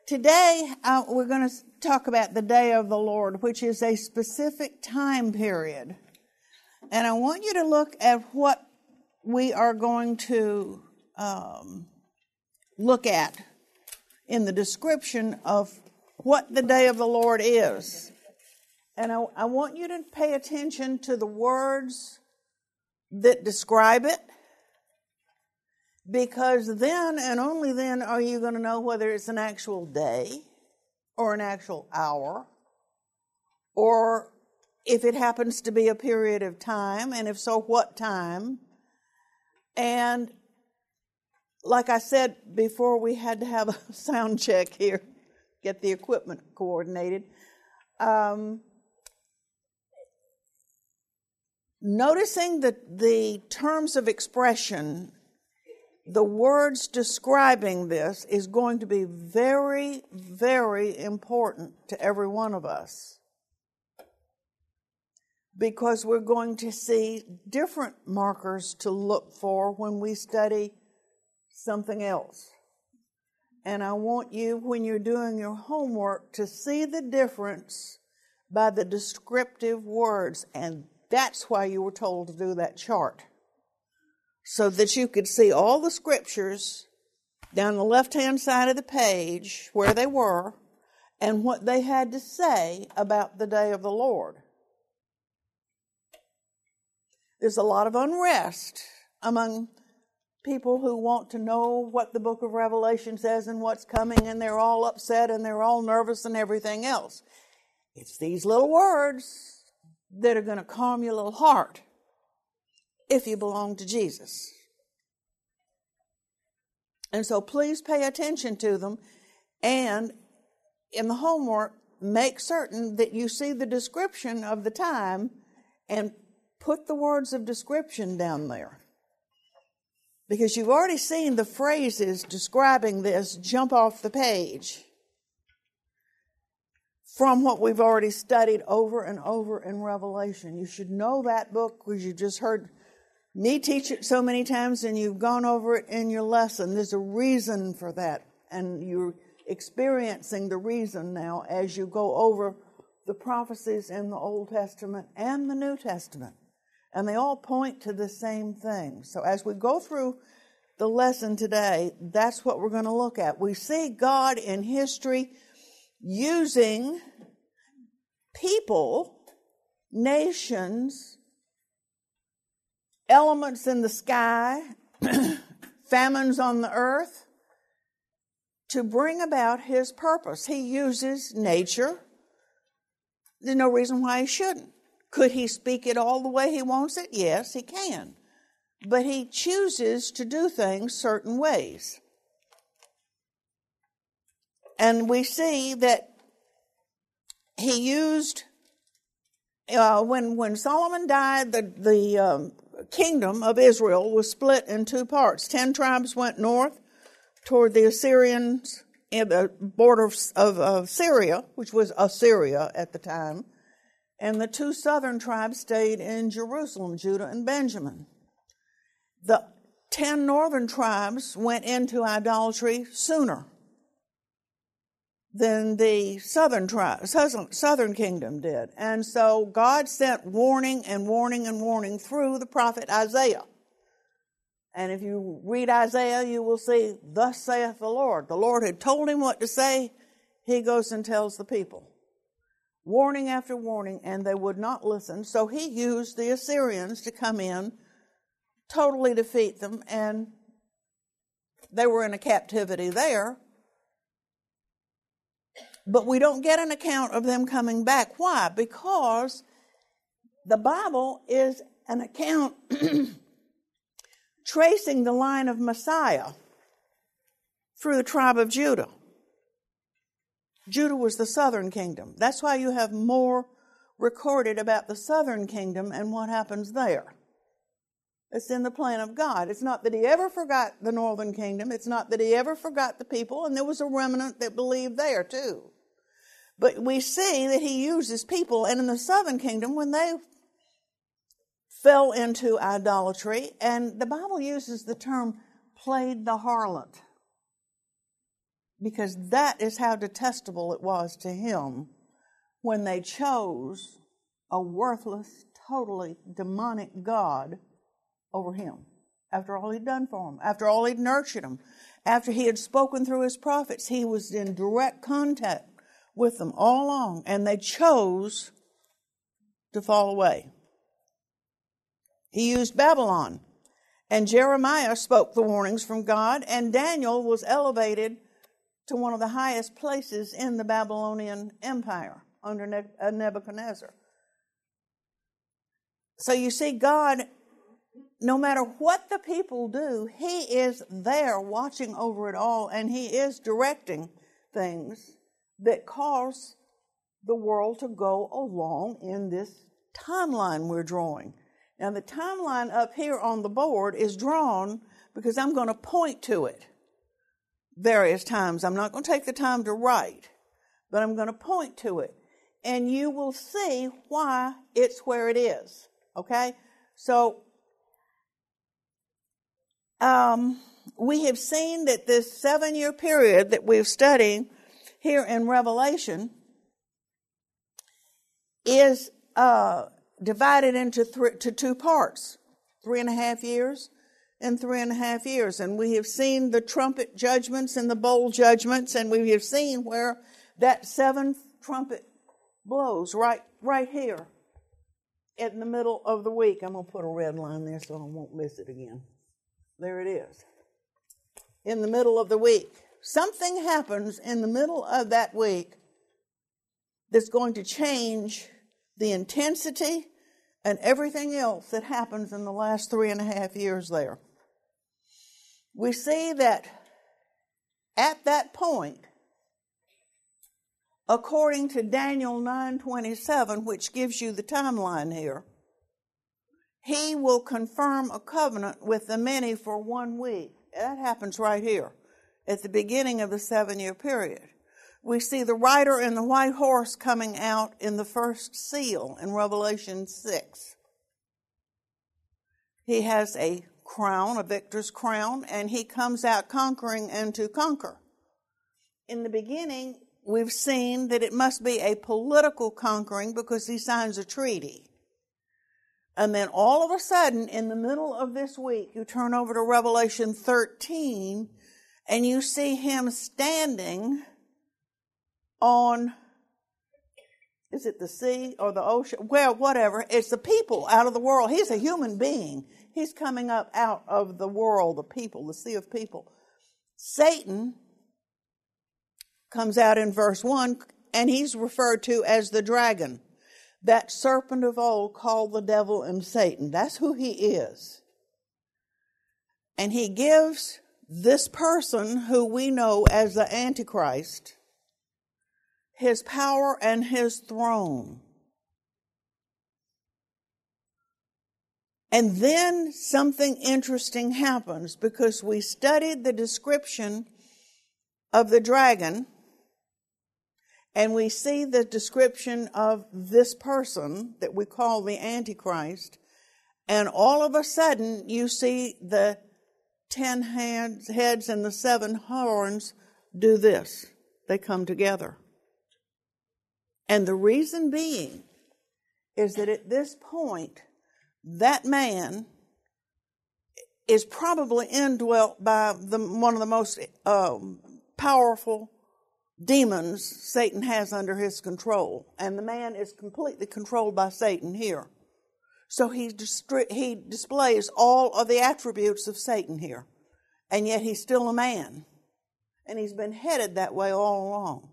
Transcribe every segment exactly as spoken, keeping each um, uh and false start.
Today, uh, we're going to talk about the day of the Lord, which is a specific time period. And I want you to look at what we are going to um, look at in the description of what the day of the Lord is. And I, I want you to pay attention to the words that describe it, because then and only then are you going to know whether it's an actual day or an actual hour, or if it happens to be a period of time, and if so, what time. And like I said before, we had to have a sound check here, get the equipment coordinated. Um, noticing that the terms of expression, the words describing this, is going to be very, very important to every one of us, because we're going to see different markers to look for when we study something else. And I want you, when you're doing your homework, to see the difference by the descriptive words. And that's why you were told to do that chart, so that you could see all the scriptures down the left-hand side of the page where they were and what they had to say about the day of the Lord. There's a lot of unrest among people who want to know what the book of Revelation says and what's coming, and they're all upset and they're all nervous and everything else. It's these little words that are going to calm your little heart if you belong to Jesus. And so please pay attention to them, and in the homework, make certain that you see the description of the time and put the words of description down there. Because you've already seen the phrases describing this jump off the page from what we've already studied over and over in Revelation. You should know that book, because you just heard me teach it so many times and you've gone over it in your lesson. There's a reason for that, and you're experiencing the reason now as you go over the prophecies in the Old Testament and the New Testament. And they all point to the same thing. So as we go through the lesson today, that's what we're going to look at. We see God in history using people, nations, elements in the sky, famines on the earth, to bring about His purpose. He uses nature. There's no reason why He shouldn't. Could He speak it all the way He wants it? Yes, He can. But He chooses to do things certain ways. And we see that He used, uh, when, when Solomon died, the, the um, kingdom of Israel was split in two parts. Ten tribes went north toward the Assyrians in the border of, of, of Syria, which was Assyria at the time. And the two southern tribes stayed in Jerusalem, Judah and Benjamin. The ten northern tribes went into idolatry sooner than the southern tribe, southern kingdom did. And so God sent warning and warning and warning through the prophet Isaiah. And if you read Isaiah, you will see, "Thus saith the Lord." The Lord had told him what to say. He goes and tells the people. Warning after warning, and they would not listen. So He used the Assyrians to come in, totally defeat them, and they were in a captivity there. But we don't get an account of them coming back. Why? Because the Bible is an account tracing the line of Messiah through the tribe of Judah. Judah was the southern kingdom. That's why you have more recorded about the southern kingdom and what happens there. It's in the plan of God. It's not that He ever forgot the northern kingdom. It's not that He ever forgot the people, and there was a remnant that believed there too. But we see that He uses people, and in the southern kingdom, when they fell into idolatry, and the Bible uses the term played the harlot. because that is how detestable it was to him when they chose a worthless, totally demonic God over him. After all he'd done for him, after all he'd nurtured him, after he had spoken through his prophets, he was in direct contact with them all along, and they chose to fall away. He used Babylon, and Jeremiah spoke the warnings from God, and Daniel was elevated to one of the highest places in the Babylonian Empire under Nebuchadnezzar. So you see, God, no matter what the people do, he is there watching over it all, and he is directing things that cause the world to go along in this timeline we're drawing. Now, the timeline up here on the board is drawn because I'm going to point to it various times. I'm not going to take the time to write, but I'm going to point to it. And you will see why it's where it is. Okay? So, um, we have seen that this seven-year period that we've studied here in Revelation is uh, divided into th- to two parts, three and a half years and three and a half years. And we have seen the trumpet judgments and the bowl judgments, and we have seen where that seventh trumpet blows right, right here in the middle of the week. I'm going to put a red line there so I won't miss it again. There it is. In the middle of the week. Something happens in the middle of that week that's going to change the intensity and everything else that happens in the last three and a half years there. We see that at that point, according to Daniel nine twenty-seven, which gives you the timeline here, he will confirm a covenant with the many for one week. That happens right here at the beginning of the seven-year period. We see the rider in the white horse coming out in the first seal in Revelation six. He has a crown, a victor's crown, and he comes out conquering and to conquer. In the beginning, we've seen that it must be a political conquering because he signs a treaty. And then all of a sudden, in the middle of this week, you turn over to Revelation thirteen, and you see him standing on, is it the sea or the ocean? Well, whatever. It's the people out of the world. He's a human being. He's coming up out of the world, the people, the sea of people. Satan comes out in verse one, and he's referred to as the dragon. That serpent of old called the devil and Satan. That's who he is. And he gives this person who we know as the Antichrist his power and his throne. And then something interesting happens because we studied the description of the dragon, and we see the description of this person that we call the Antichrist, and all of a sudden you see the ten hands, heads and the seven horns do this. They come together. And the reason being is that at this point, that man is probably indwelt by the, one of the most um, powerful demons Satan has under his control. And the man is completely controlled by Satan here. So he, distri- he displays all of the attributes of Satan here. And yet he's still a man. And he's been headed that way all along.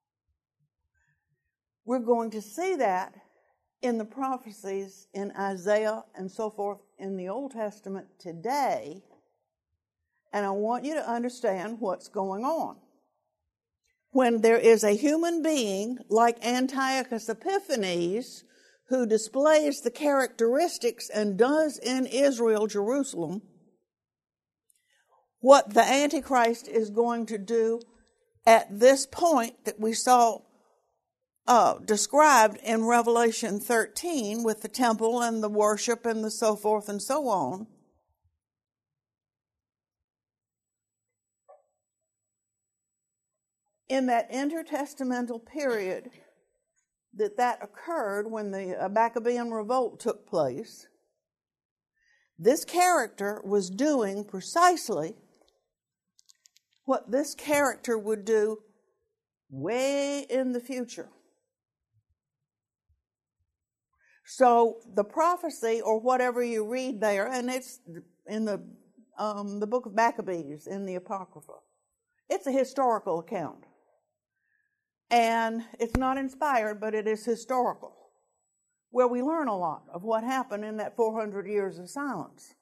We're going to see that in the prophecies in Isaiah and so forth in the Old Testament today. And I want you to understand what's going on. When there is a human being like Antiochus Epiphanes who displays the characteristics and does in Israel, Jerusalem, what the Antichrist is going to do at this point that we saw uh, described in Revelation thirteen with the temple and the worship and the so forth and so on. in that intertestamental period that that occurred when the Maccabean revolt took place, this character was doing precisely what this character would do way in the future. So the prophecy, or whatever you read there, and it's in the um, the book of Maccabees in the Apocrypha, it's a historical account. And it's not inspired, but it is historical, where we learn a lot of what happened in that four hundred years of silence.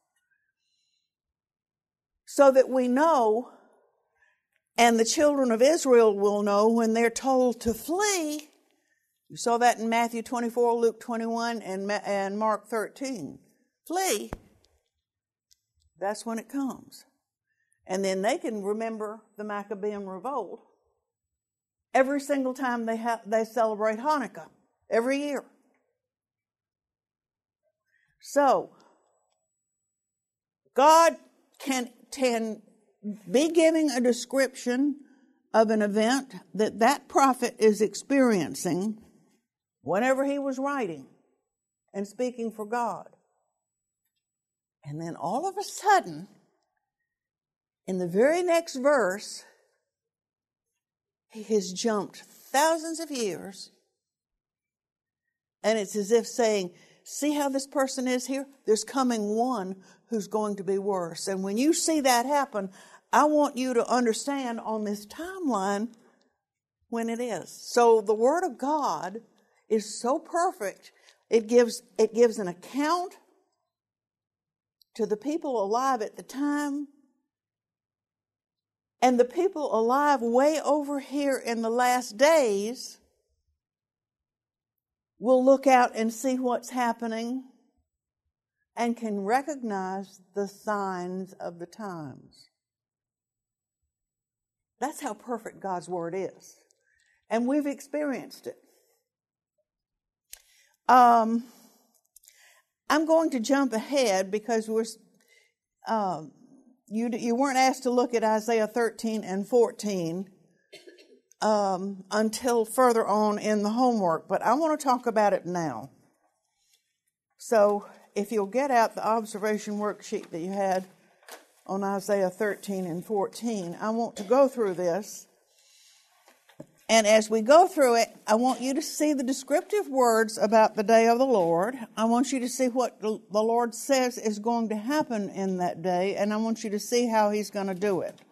So that we know, and the children of Israel will know when they're told to flee. You saw that in Matthew twenty-four, Luke twenty-one, and, and Mark thirteen. Flee. That's when it comes. And then they can remember the Maccabean revolt every single time they have, they celebrate Hanukkah, every year. So, God can, can be giving a description of an event that that prophet is experiencing whenever he was writing and speaking for God. And then all of a sudden, in the very next verse, he has jumped thousands of years, and it's as if saying, see how this person is here? There's coming one who's going to be worse. And when you see that happen, I want you to understand on this timeline when it is. So the Word of God is so perfect, it gives, it gives an account to the people alive at the time, and the people alive way over here in the last days will look out and see what's happening and can recognize the signs of the times. That's how perfect God's Word is. And we've experienced it. Um, I'm going to jump ahead because we're... Um, You, you weren't asked to look at Isaiah thirteen and fourteen um, until further on in the homework, but I want to talk about it now. So if you'll get out the observation worksheet that you had on Isaiah thirteen and fourteen, I want to go through this. And as we go through it, I want you to see the descriptive words about the day of the Lord. I want you to see what the Lord says is going to happen in that day, and I want you to see how He's going to do it.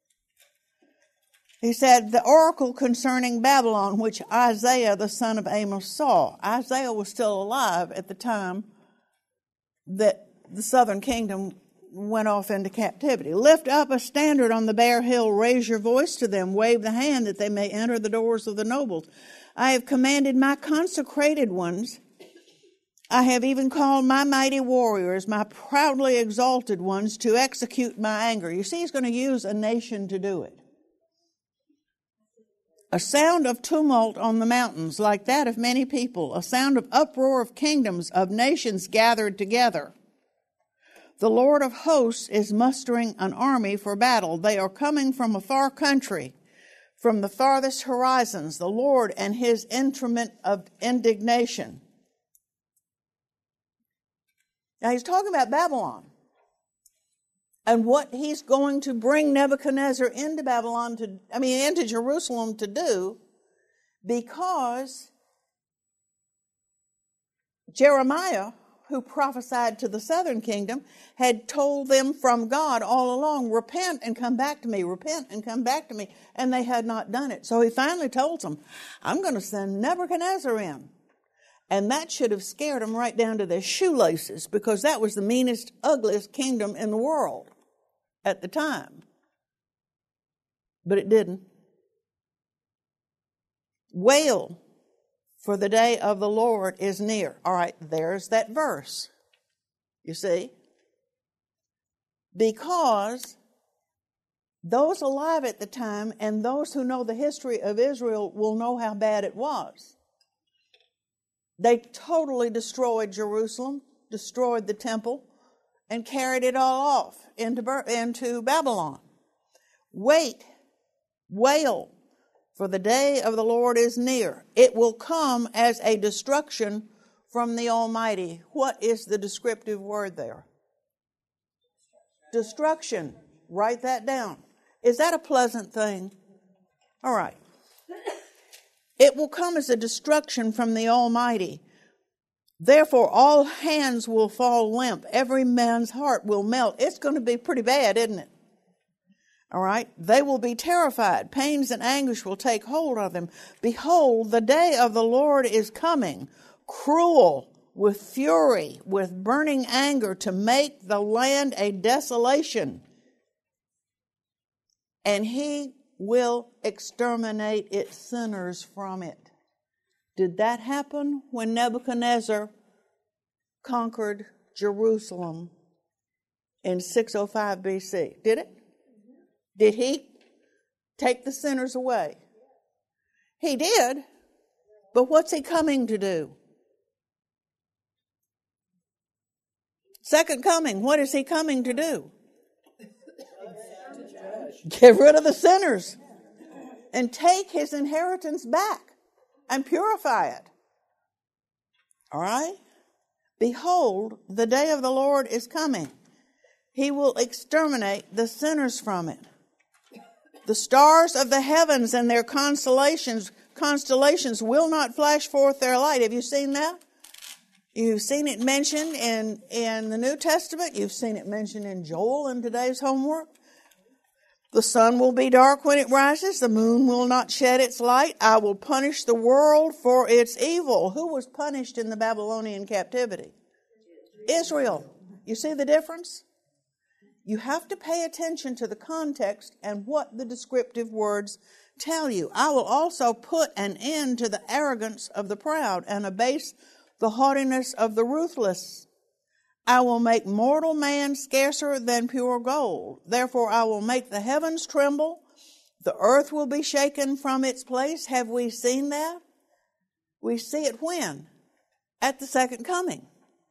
He said, the oracle concerning Babylon, which Isaiah the son of Amos saw. Isaiah was still alive at the time that the southern kingdom went off into captivity. Lift up a standard on the bare hill, raise your voice to them, wave the hand that they may enter the doors of the nobles. I have commanded my consecrated ones. I have even called my mighty warriors, my proudly exalted ones, to execute my anger. You see, He's going to use a nation to do it. A sound of tumult on the mountains, like that of many people, a sound of uproar of kingdoms, of nations gathered together. The Lord of hosts is mustering an army for battle. They are coming from a far country, from the farthest horizons, the Lord and His instrument of indignation. Now He's talking about Babylon and what He's going to bring Nebuchadnezzar into Babylon to, I mean, into Jerusalem to do, because Jeremiah, who prophesied to the southern kingdom, had told them from God all along, repent and come back to me, repent and come back to me. And they had not done it. So He finally told them, I'm going to send Nebuchadnezzar in. And that should have scared them right down to their shoelaces, because that was the meanest, ugliest kingdom in the world at the time. But it didn't. Wail, for the day of the Lord is near. All right, there's that verse. You see? Because those alive at the time and those who know the history of Israel will know how bad it was. They totally destroyed Jerusalem, destroyed the temple, and carried it all off into, into Babylon. Wait, wail, For the day of the Lord is near. It will come as a destruction from the Almighty. What is the descriptive word there? Destruction. Write that down. Is that a pleasant thing? All right. It will come as a destruction from the Almighty. Therefore, all hands will fall limp. Every man's heart will melt. It's going to be pretty bad, isn't it? All right. They will be terrified. Pains and anguish will take hold of them. Behold, the day of the Lord is coming, cruel, with fury, with burning anger, to make the land a desolation. And he will exterminate its sinners from it. Did that happen when Nebuchadnezzar conquered Jerusalem in six oh five B C? Did it? Did he take the sinners away? He did. But what's he coming to do? Second coming, what is he coming to do? Get rid of the sinners and take his inheritance back and purify it. All right? Behold, the day of the Lord is coming. He will exterminate the sinners from it. The stars of the heavens and their constellations constellations will not flash forth their light. Have you seen that? You've seen it mentioned in, in the New Testament. You've seen it mentioned in Joel in today's homework. The sun will be dark when it rises. The moon will not shed its light. I will punish the world for its evil. Who was punished in the Babylonian captivity? Israel. You see the difference? You have to pay attention to the context and what the descriptive words tell you. I will also put an end to the arrogance of the proud and abase the haughtiness of the ruthless. I will make mortal man scarcer than pure gold. Therefore I will make the heavens tremble. The earth will be shaken from its place. Have we seen that? We see it when? At the second coming.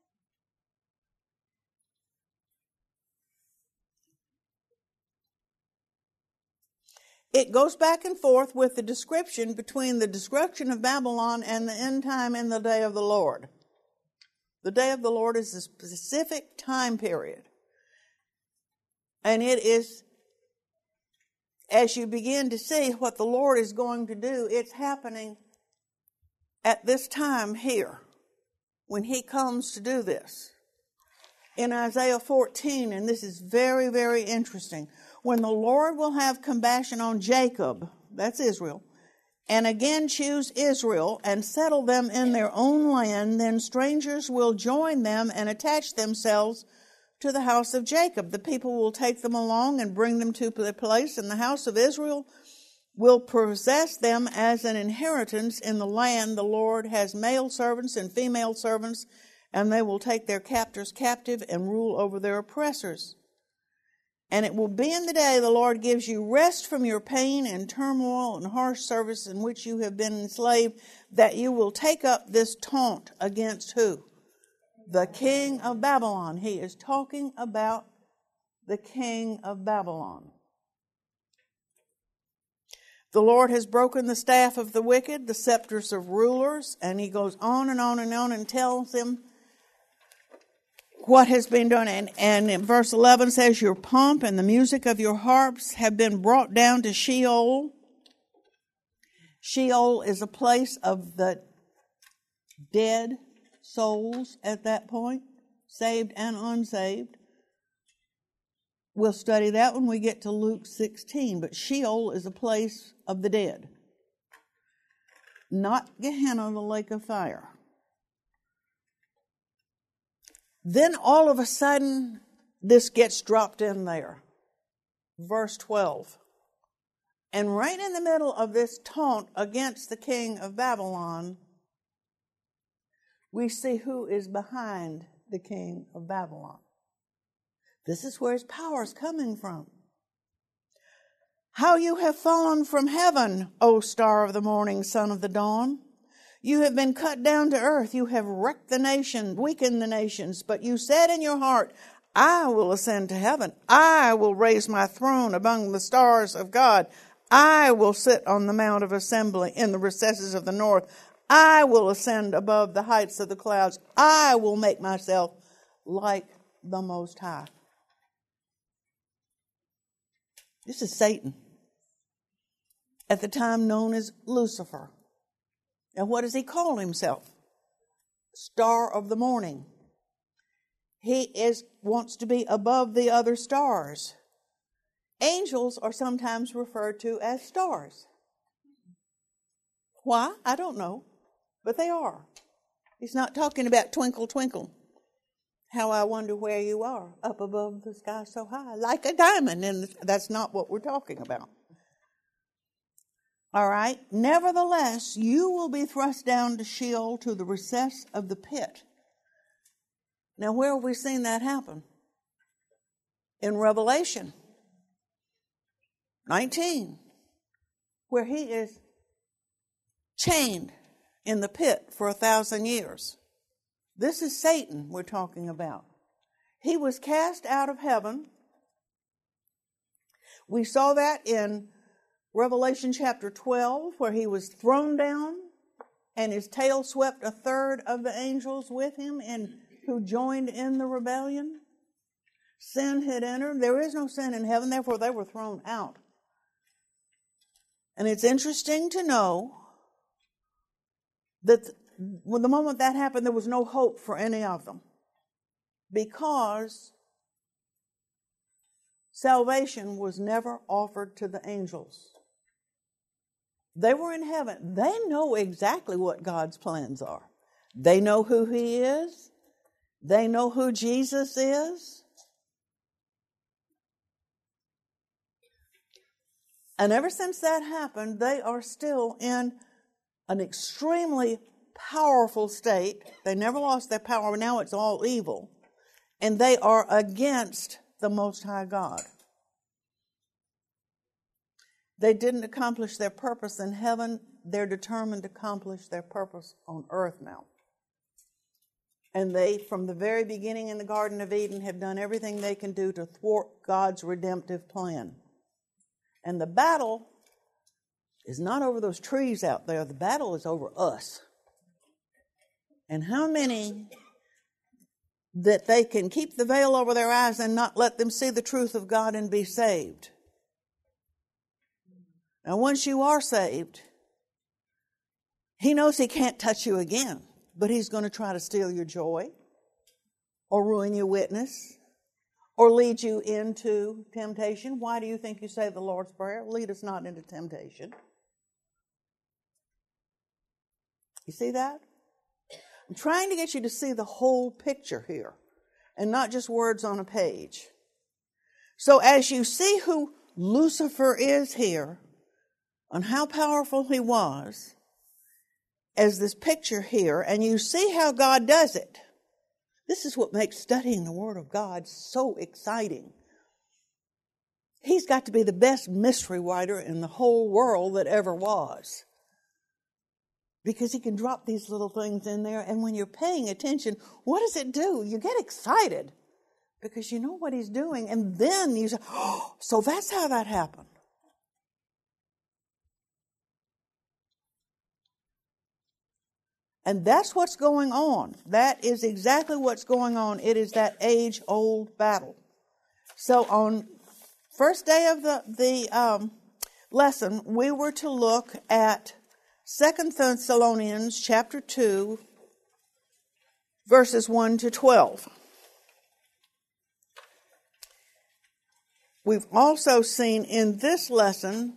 It goes back and forth with the description between the destruction of Babylon and the end time in the day of the Lord. The day of the Lord is a specific time period. And it is, as you begin to see what the Lord is going to do, it's happening at this time here when he comes to do this. In Isaiah fourteen, and this is very, very interesting, when the Lord will have compassion on Jacob, that's Israel, and again choose Israel and settle them in their own land, then strangers will join them and attach themselves to the house of Jacob. The people will take them along and bring them to the place, and the house of Israel will possess them as an inheritance in the land. The Lord has male servants and female servants, and they will take their captors captive and rule over their oppressors. And it will be in the day the Lord gives you rest from your pain and turmoil and harsh service in which you have been enslaved, that you will take up this taunt against who? The king of Babylon. He is talking about the king of Babylon. The Lord has broken the staff of the wicked, the scepters of rulers, and he goes on and on and on and tells them what has been done. And, and in verse eleven says, your pomp and the music of your harps have been brought down to Sheol. Sheol is a place of the dead souls at that point, saved and unsaved. We'll study that when we get to Luke sixteen. But Sheol is a place of the dead. Not Gehenna, the lake of fire. Then all of a sudden, this gets dropped in there. Verse twelve. And right in the middle of this taunt against the king of Babylon, we see who is behind the king of Babylon. This is where his power is coming from. How you have fallen from heaven, O star of the morning, son of the dawn. You have been cut down to earth. You have wrecked the nation, weakened the nations. But you said in your heart, I will ascend to heaven. I will raise my throne among the stars of God. I will sit on the mount of assembly in the recesses of the north. I will ascend above the heights of the clouds. I will make myself like the Most High. This is Satan, at the time known as Lucifer. And what does he call himself? Star of the morning. He is wants to be above the other stars. Angels are sometimes referred to as stars. Why? I don't know, but they are. He's not talking about twinkle, twinkle. How I wonder where you are, up above the sky so high, like a diamond, and that's not what we're talking about. All right. Nevertheless, you will be thrust down to Sheol, to the recess of the pit. Now, where have we seen that happen? In Revelation nineteen, where he is chained in the pit for a thousand years. This is Satan we're talking about. He was cast out of heaven. We saw that in Revelation chapter twelve, where he was thrown down and his tail swept a third of the angels with him and who joined in the rebellion. Sin had entered. There is no sin in heaven, therefore they were thrown out. And it's interesting to know that when the moment that happened, there was no hope for any of them, because salvation was never offered to the angels. They were in heaven. They know exactly what God's plans are. They know who he is. They know who Jesus is. And ever since that happened, they are still in an extremely powerful state. They never lost their power. Now it's all evil. And they are against the Most High God. They didn't accomplish their purpose in heaven. They're determined to accomplish their purpose on earth now. And they, from the very beginning in the Garden of Eden, have done everything they can do to thwart God's redemptive plan. And the battle is not over those trees out there. The battle is over us. And how many that they can keep the veil over their eyes and not let them see the truth of God and be saved. Now, once you are saved, he knows he can't touch you again, but he's going to try to steal your joy or ruin your witness or lead you into temptation. Why do you think you say the Lord's Prayer? Lead us not into temptation. You see that? I'm trying to get you to see the whole picture here and not just words on a page. So as you see who Lucifer is here and how powerful he was as this picture here, and you see how God does it, this is what makes studying the Word of God so exciting. He's got to be the best mystery writer in the whole world that ever was. Because he can drop these little things in there, and when you're paying attention, what does it do? You get excited because you know what he's doing, and then you say, oh, so that's how that happened. And that's what's going on. That is exactly what's going on. It is that age-old battle. So on first day of the, the um, lesson, we were to look at Second Thessalonians chapter two, verses one to twelve. We've also seen in this lesson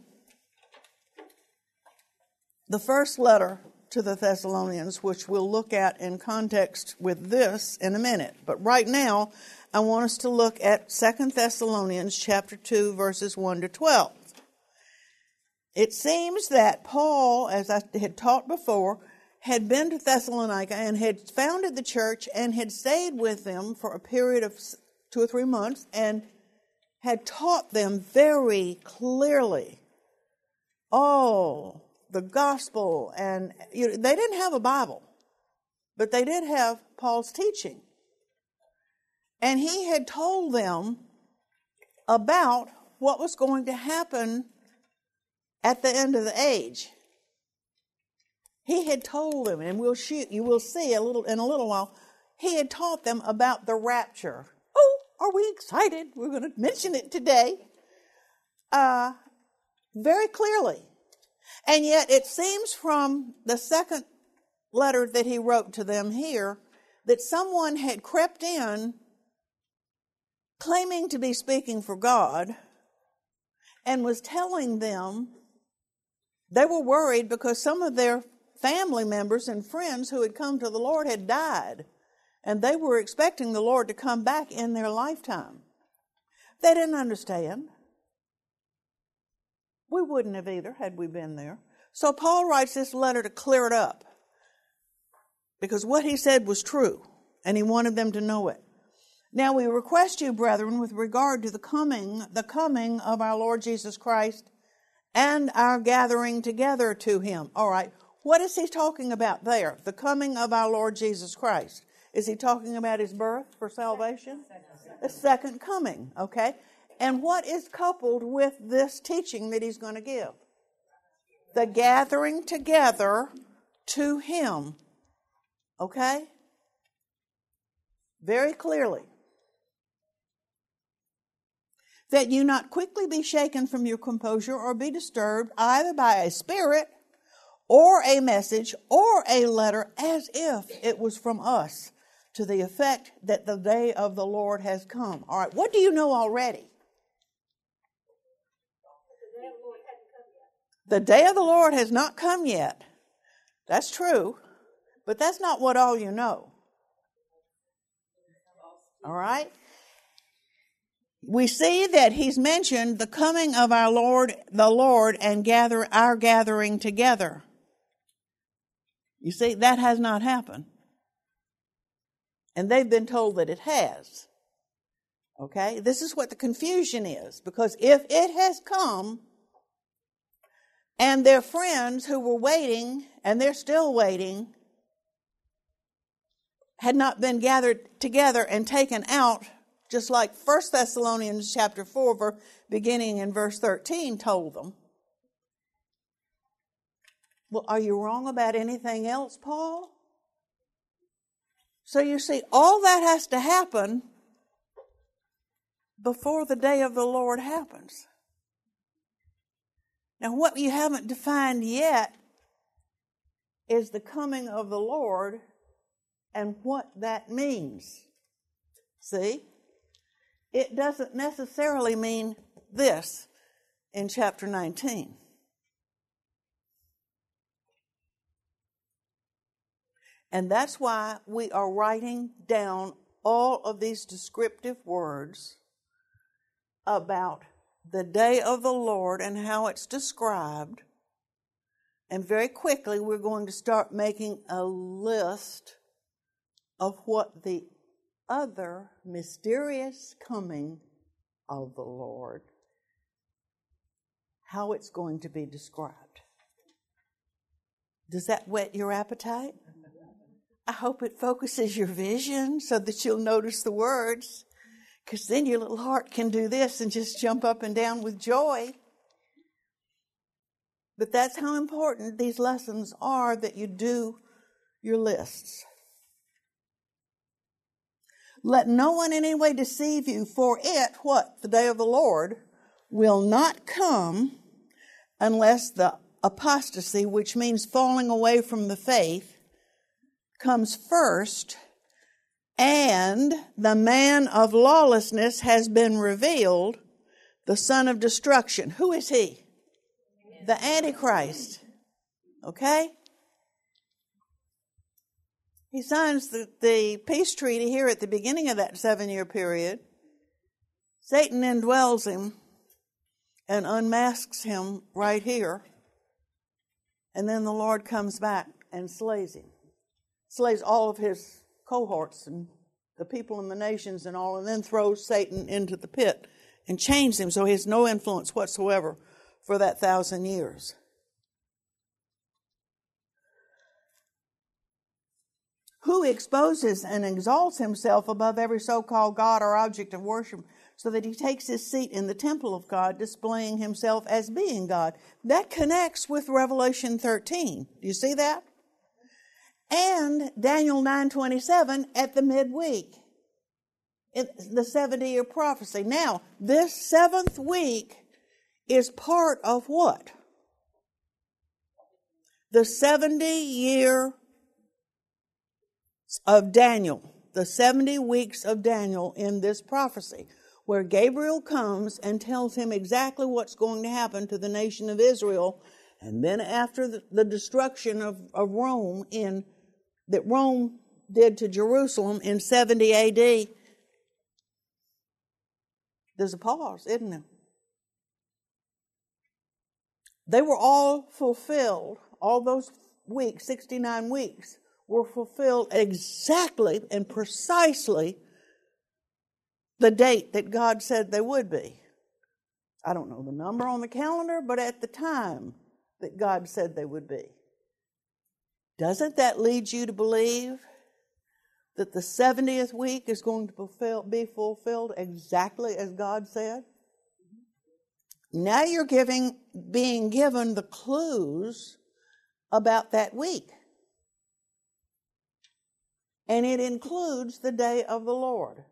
the first letter to the Thessalonians, which we'll look at in context with this in a minute. But right now, I want us to look at Second Thessalonians chapter two, verses one to twelve. It seems that Paul, as I had taught before, had been to Thessalonica and had founded the church and had stayed with them for a period of two or three months and had taught them very clearly, oh, the gospel. And you know, they didn't have a Bible, but they did have Paul's teaching. And he had told them about what was going to happen at the end of the age. He had told them, and we'll shoot, you will see a little in a little while, he had taught them about the rapture. Oh, are we excited? We're going to mention it today. Uh, very clearly. And yet it seems from the second letter that he wrote to them here that someone had crept in claiming to be speaking for God and was telling them they were worried because some of their family members and friends who had come to the Lord had died, and they were expecting the Lord to come back in their lifetime. They didn't understand. We wouldn't have either had we been there. So Paul writes this letter to clear it up, because what he said was true, and he wanted them to know it. Now we request you, brethren, with regard to the coming, the coming of our Lord Jesus Christ and our gathering together to him. All right, what is he talking about there? The coming of our Lord Jesus Christ. Is he talking about his birth for salvation? The second coming, okay? And what is coupled with this teaching that he's going to give? The gathering together to him, okay? Very clearly. That you not quickly be shaken from your composure or be disturbed either by a spirit or a message or a letter as if it was from us, to the effect that the day of the Lord has come. All right, what do you know already? The day of the Lord has not come yet. That's true, but that's not what all you know. All right? We see that he's mentioned the coming of our Lord, the Lord, and gather our gathering together. You see, that has not happened. And they've been told that it has. Okay? This is what the confusion is. Because if it has come, and their friends who were waiting, and they're still waiting, had not been gathered together and taken out, just like First Thessalonians chapter four, beginning in verse thirteen, told them. Well, are you wrong about anything else, Paul? So you see, all that has to happen before the day of the Lord happens. Now, what you haven't defined yet is the coming of the Lord and what that means. See? It doesn't necessarily mean this in chapter nineteen. And that's why we are writing down all of these descriptive words about the day of the Lord and how it's described. And very quickly we're going to start making a list of what the other mysterious coming of the Lord, how it's going to be described. Does that whet your appetite? I hope it focuses your vision so that you'll notice the words, because then your little heart can do this and just jump up and down with joy. But that's how important these lessons are, that you do your lists. Let no one in any way deceive you, for it, what? The day of the Lord will not come unless the apostasy, which means falling away from the faith, comes first, and the man of lawlessness has been revealed, the son of destruction. Who is he? The Antichrist. Okay? He signs the, the peace treaty here at the beginning of that seven-year period. Satan indwells him and unmasks him right here. And then the Lord comes back and slays him. Slays all of his cohorts and the people in the nations and all, and then throws Satan into the pit and chains him so he has no influence whatsoever for that thousand years. Who exposes and exalts himself above every so-called God or object of worship, so that he takes his seat in the temple of God, displaying himself as being God. That connects with Revelation thirteen. Do you see that? And Daniel nine twenty-seven at the midweek, in the seventy-year prophecy. Now, this seventh week is part of what? The seventy-year of Daniel, the seventy weeks of Daniel in this prophecy, where Gabriel comes and tells him exactly what's going to happen to the nation of Israel, and then after the, the destruction of, of Rome in that Rome did to Jerusalem in seventy A D, there's a pause, isn't there? They were all fulfilled, all those weeks, sixty-nine weeks, were fulfilled exactly and precisely the date that God said they would be. I don't know the number on the calendar, but at the time that God said they would be. Doesn't that lead you to believe that the seventieth week is going to fulfill, be fulfilled exactly as God said? Now you're giving, being given the clues about that week. And it includes the day of the Lord.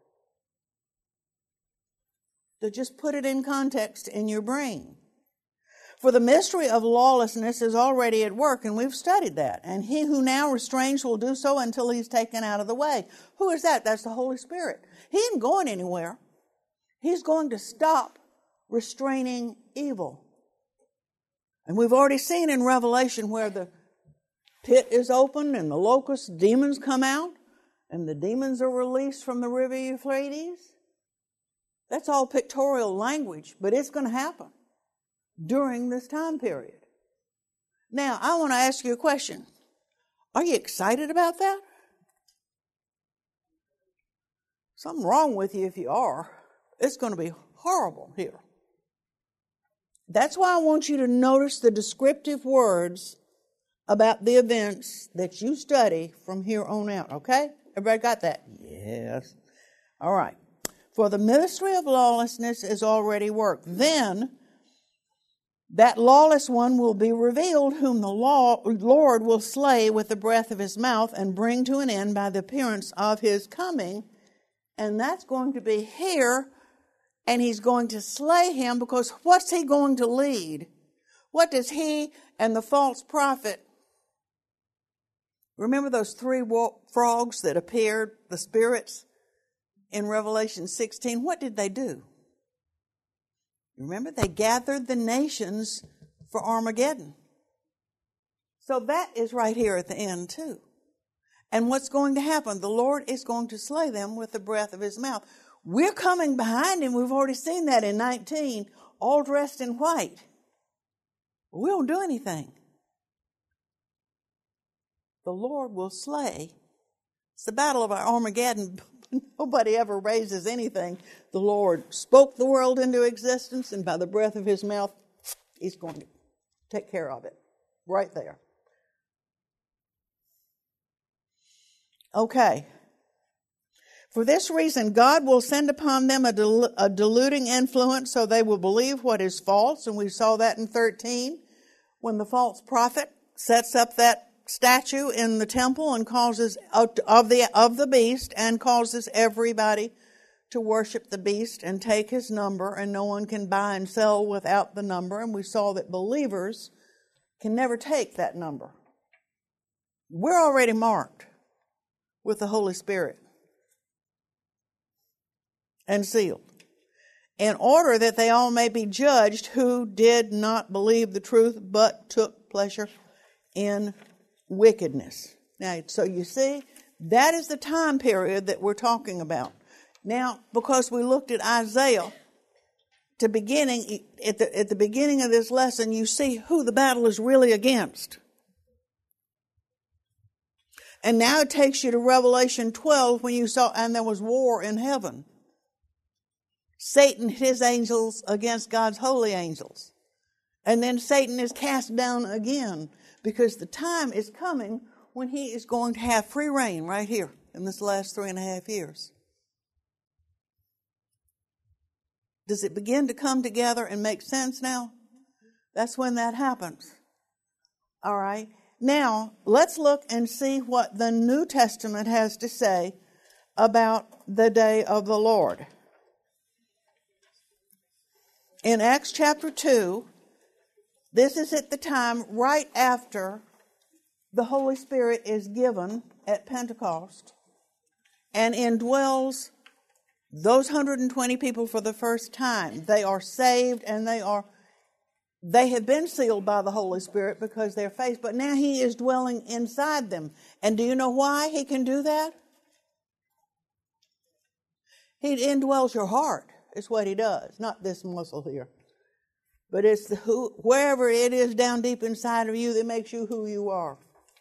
To just put it in context in your brain. For the mystery of lawlessness is already at work, and we've studied that. And he who now restrains will do so until he's taken out of the way. Who is that? That's the Holy Spirit. He ain't going anywhere. He's going to stop restraining evil. And we've already seen in Revelation where the pit is opened and the locust demons come out and the demons are released from the river Euphrates. That's all pictorial language, but it's going to happen during this time period. Now, I want to ask you a question. Are you excited about that? Something wrong with you if you are. It's going to be horrible here. That's why I want you to notice the descriptive words about the events that you study from here on out, okay? Everybody got that? Yes. All right. For the ministry of lawlessness is already worked. Then that lawless one will be revealed, whom the law, Lord will slay with the breath of his mouth and bring to an end by the appearance of his coming. And that's going to be here, and he's going to slay him, because what's he going to lead? What does he and the false prophet, remember those three frogs that appeared, the spirits, in Revelation sixteen? What did they do? Remember, they gathered the nations for Armageddon. So that is right here at the end too. And what's going to happen? The Lord is going to slay them with the breath of his mouth. We're coming behind him. We've already seen that in nineteen, all dressed in white. We don't do anything. The Lord will slay. It's the battle of Armageddon. Nobody ever raises anything. The Lord spoke the world into existence, and by the breath of his mouth, he's going to take care of it. Right there. Okay. For this reason, God will send upon them a, del- a deluding influence, so they will believe what is false. And we saw that in thirteen, when the false prophet sets up that statue in the temple and causes of the of the beast and causes everybody to worship the beast and take his number, and no one can buy and sell without the number. And we saw that believers can never take that number. We're already marked with the Holy Spirit and sealed, in order that they all may be judged who did not believe the truth but took pleasure in wickedness. Now, so you see, that is the time period that we're talking about. Now, because we looked at Isaiah, to beginning at the at the beginning of this lesson, you see who the battle is really against. And now it takes you to Revelation twelve, when you saw, and there was war in heaven. Satan, his angels against God's holy angels. And then Satan is cast down again, because the time is coming when he is going to have free reign right here in this last three and a half years. Does it begin to come together and make sense now? That's when that happens. All right. Now, let's look and see what the New Testament has to say about the day of the Lord. In Acts chapter two, this is at the time right after the Holy Spirit is given at Pentecost and indwells those one hundred twenty people for the first time. They are saved and they are They have been sealed by the Holy Spirit because they're faith, but now He is dwelling inside them. And do you know why He can do that? He indwells your heart, is what He does, not this muscle here. But it's the who, wherever it is down deep inside of you that makes you who you are.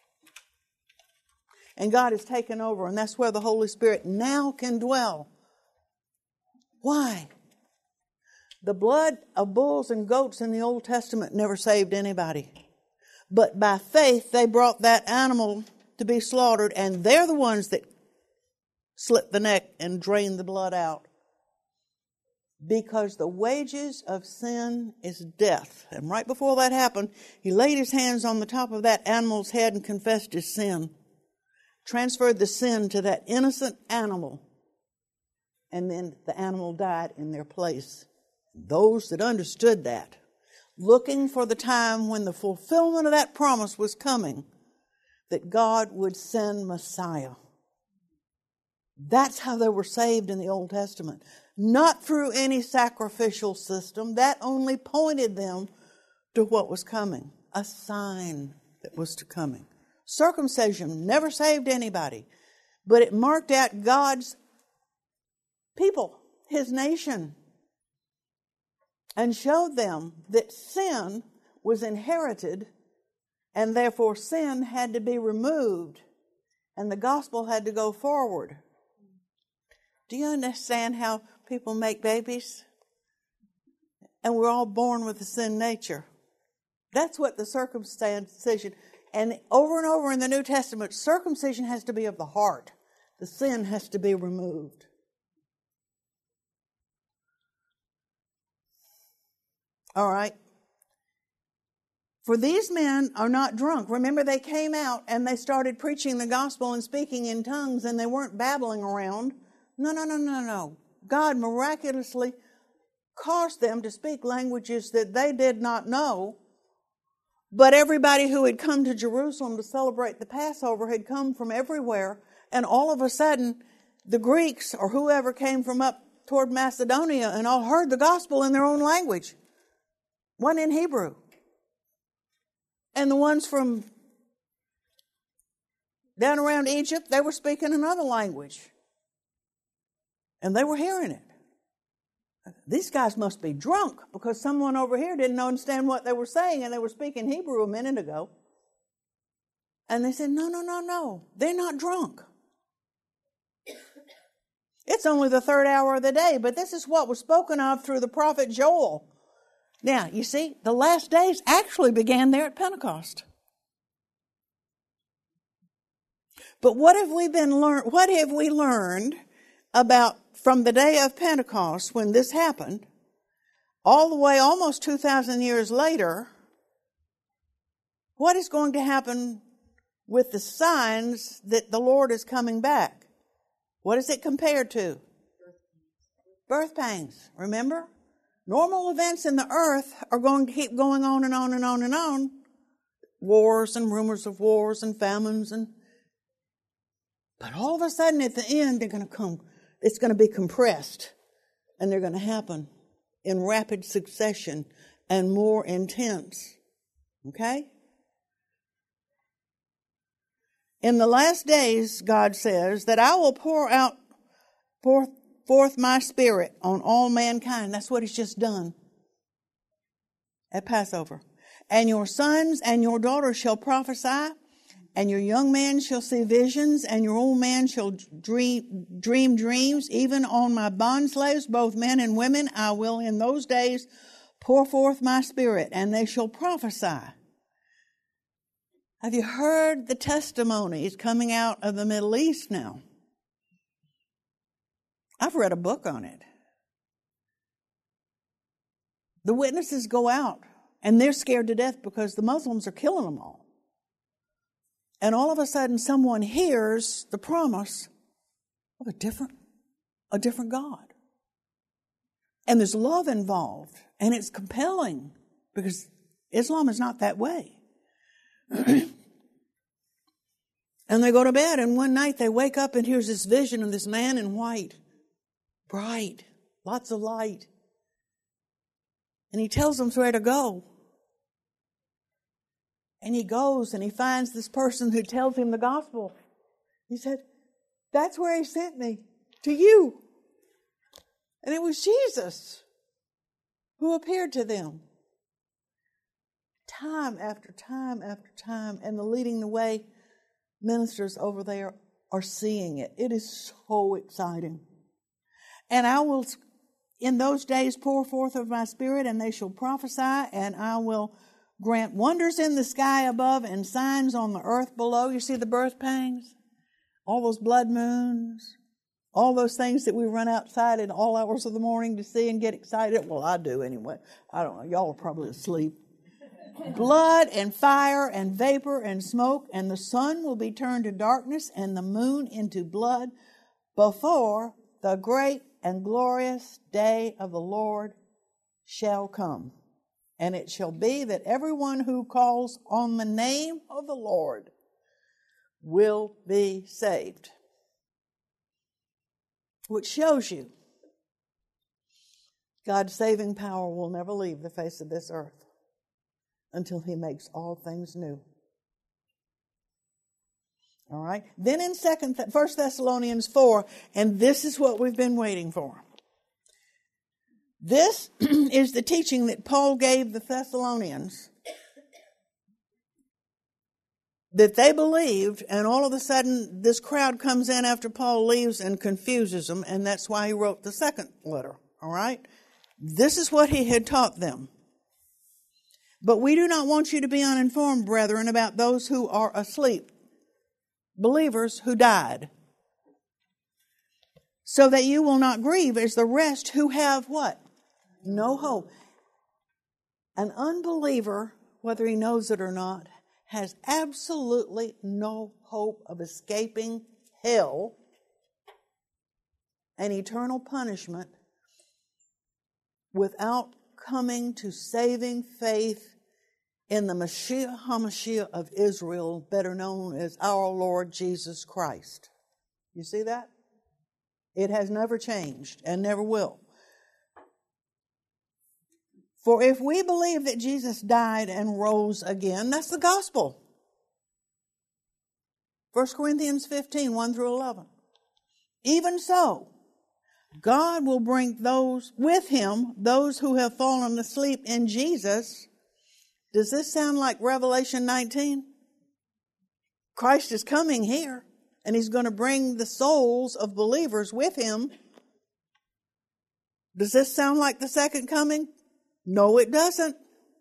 And God has taken over, and that's where the Holy Spirit now can dwell. Why? The blood of bulls and goats in the Old Testament never saved anybody. But by faith, they brought that animal to be slaughtered, and they're the ones that slit the neck and drain the blood out. Because the wages of sin is death. And right before that happened, He laid His hands on the top of that animal's head and confessed his sin. Transferred the sin to that innocent animal. And then the animal died in their place. Those that understood that, looking for the time when the fulfillment of that promise was coming, that God would send Messiah. That's how they were saved in the Old Testament. Not through any sacrificial system. That only pointed them to what was coming. A sign that was to coming. Circumcision never saved anybody. But it marked out God's people, His nation. And showed them that sin was inherited, and therefore sin had to be removed, and the gospel had to go forward. Do you understand how people make babies? And we're all born with a sin nature. That's what the circumcision, and over and over in the New Testament, circumcision has to be of the heart. The sin has to be removed. All right. For these men are not drunk. Remember, they came out and they started preaching the gospel and speaking in tongues, and they weren't babbling around. No, no, no, no, no. God miraculously caused them to speak languages that they did not know. But everybody who had come to Jerusalem to celebrate the Passover had come from everywhere. And all of a sudden, the Greeks or whoever came from up toward Macedonia and all heard the gospel in their own language. One in Hebrew. And the ones from down around Egypt, they were speaking another language. And they were hearing it. These guys must be drunk because someone over here didn't understand what they were saying, and they were speaking Hebrew a minute ago. And they said, no, no, no, no. They're not drunk. It's only the third hour of the day, but this is what was spoken of through the prophet Joel. Now, you see, the last days actually began there at Pentecost. But what have we been learned? What have we learned about from the day of Pentecost when this happened, all the way almost two thousand years later? What is going to happen with the signs that the Lord is coming back? What is it compared to? Birth pangs. Remember? Normal events in the earth are going to keep going on and on and on and on. Wars and rumors of wars and famines. and. But all of a sudden at the end, they're going to come. It's going to be compressed. And they're going to happen in rapid succession and more intense. Okay? In the last days, God says, that I will pour out, pour forth my Spirit on all mankind. That's what He's just done at Passover. And your sons and your daughters shall prophesy, and your young man shall see visions, and your old man shall dream, dream dreams. Even on my bondslaves, both men and women, I will in those days pour forth my Spirit, and they shall prophesy. Have you heard the testimonies coming out of the Middle East now? I've read a book on it. The witnesses go out, and they're scared to death because the Muslims are killing them all. And all of a sudden, someone hears the promise of a different, a different God. And there's love involved, and it's compelling because Islam is not that way. And they go to bed, and one night they wake up, and here's this vision of this man in white, bright, lots of light. And he tells them where to go. And he goes, and he finds this person who tells him the gospel. He said, that's where he sent me, to you. And it was Jesus who appeared to them. Time after time after time, and the leading the way ministers over there are seeing it. It is so exciting. And I will, in those days, pour forth of my Spirit, and they shall prophesy, and I will grant wonders in the sky above and signs on the earth below. You see the birth pangs? All those blood moons, all those things that we run outside in all hours of the morning to see and get excited. Well, I do anyway. I don't know. Y'all are probably asleep. Blood and fire and vapor and smoke, and the sun will be turned to darkness and the moon into blood before the great and glorious day of the Lord shall come. And it shall be that everyone who calls on the name of the Lord will be saved. Which shows you God's saving power will never leave the face of this earth until He makes all things new. All right? Then in second, First Thessalonians four, and this is what we've been waiting for. This is the teaching that Paul gave the Thessalonians that they believed, and all of a sudden this crowd comes in after Paul leaves and confuses them, and that's why he wrote the second letter. All right? This is what he had taught them. But we do not want you to be uninformed, brethren, about those who are asleep, believers who died, so that you will not grieve as the rest who have what? No hope. An unbeliever, whether he knows it or not, has absolutely no hope of escaping hell and eternal punishment without coming to saving faith in the Mashiach HaMashiach of Israel, better known as our Lord Jesus Christ. You see that? It has never changed and never will. For if we believe that Jesus died and rose again, that's the gospel. First Corinthians fifteen, one through eleven. Even so, God will bring those with Him, those who have fallen asleep in Jesus. Does this sound like Revelation nineteen? Christ is coming here, and He's going to bring the souls of believers with Him. Does this sound like the second coming? No, it doesn't.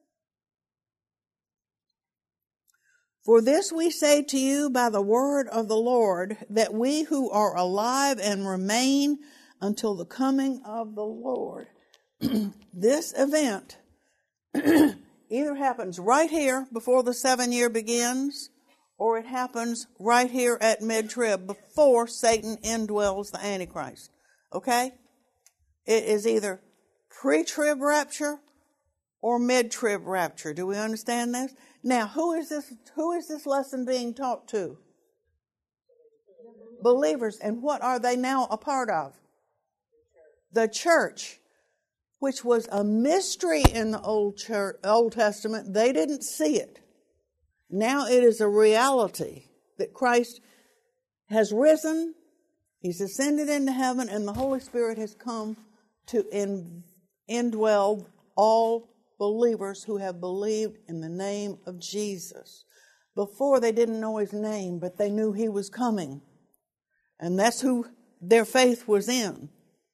For this we say to you by the word of the Lord, that we who are alive and remain until the coming of the Lord. This event either happens right here before the seven year begins, or it happens right here at mid-trib before Satan indwells the Antichrist. Okay? It is either pre-trib rapture or mid-trib rapture. Do we understand this? Now, who is this, who is this lesson being taught to? Believers. And what are they now a part of? The church, which was a mystery in the Old Church, Old Testament. They didn't see it. Now it is a reality that Christ has risen, He's ascended into heaven, and the Holy Spirit has come to in, indwell all believers who have believed in the name of Jesus. Before, they didn't know His name, but they knew He was coming. And that's who their faith was in.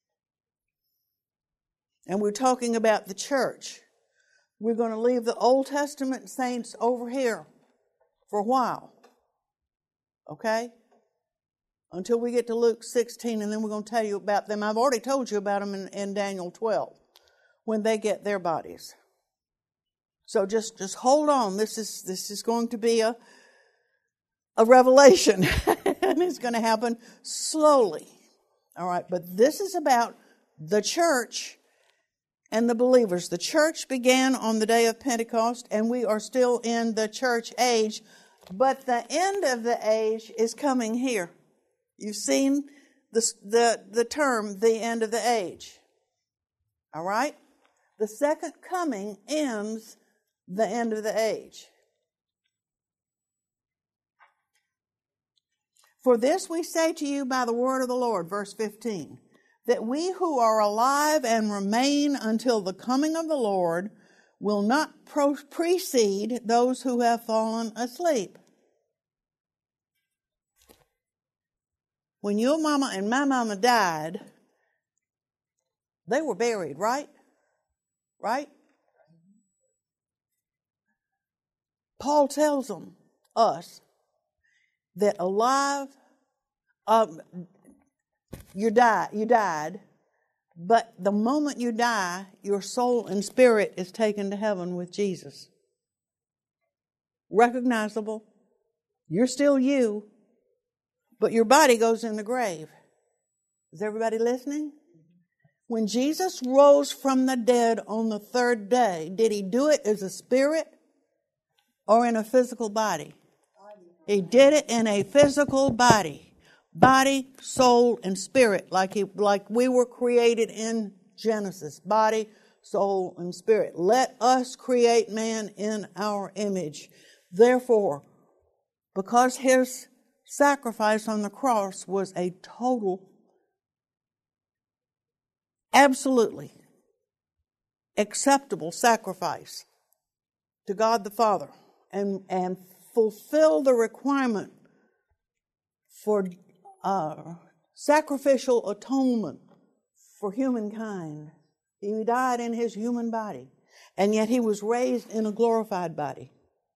And we're talking about the church. We're going to leave the Old Testament saints over here for a while. Okay? Until we get to Luke sixteen, and then we're going to tell you about them. I've already told you about them in, in Daniel twelve. when they get their bodies. So just, just hold on. This is this is going to be a a revelation. And it's going to happen slowly. All right, but this is about the church and the believers. The church began on the day of Pentecost, and we are still in the church age, but the end of the age is coming here. You've seen the, the, the term, the end of the age. All right? The second coming ends the end of the age. For this we say to you by the word of the Lord, verse fifteen, that we who are alive and remain until the coming of the Lord will not pro- precede those who have fallen asleep. When your mama and my mama died, they were buried, right? Right? Paul tells them, us, that alive, um, you die, you died, but the moment you die, your soul and spirit is taken to heaven with Jesus. Recognizable. You're still you, but your body goes in the grave. Is everybody listening? When Jesus rose from the dead on the third day, did he do it as a spirit or in a physical body? He did it in a physical body. Body, soul, and spirit, like he, like we were created in Genesis. Body, soul, and spirit. Let us create man in our image. Therefore, because his sacrifice on the cross was a total, absolutely acceptable sacrifice to God the Father, and, and fulfill the requirement for uh, sacrificial atonement for humankind. He died in his human body, and yet he was raised in a glorified body.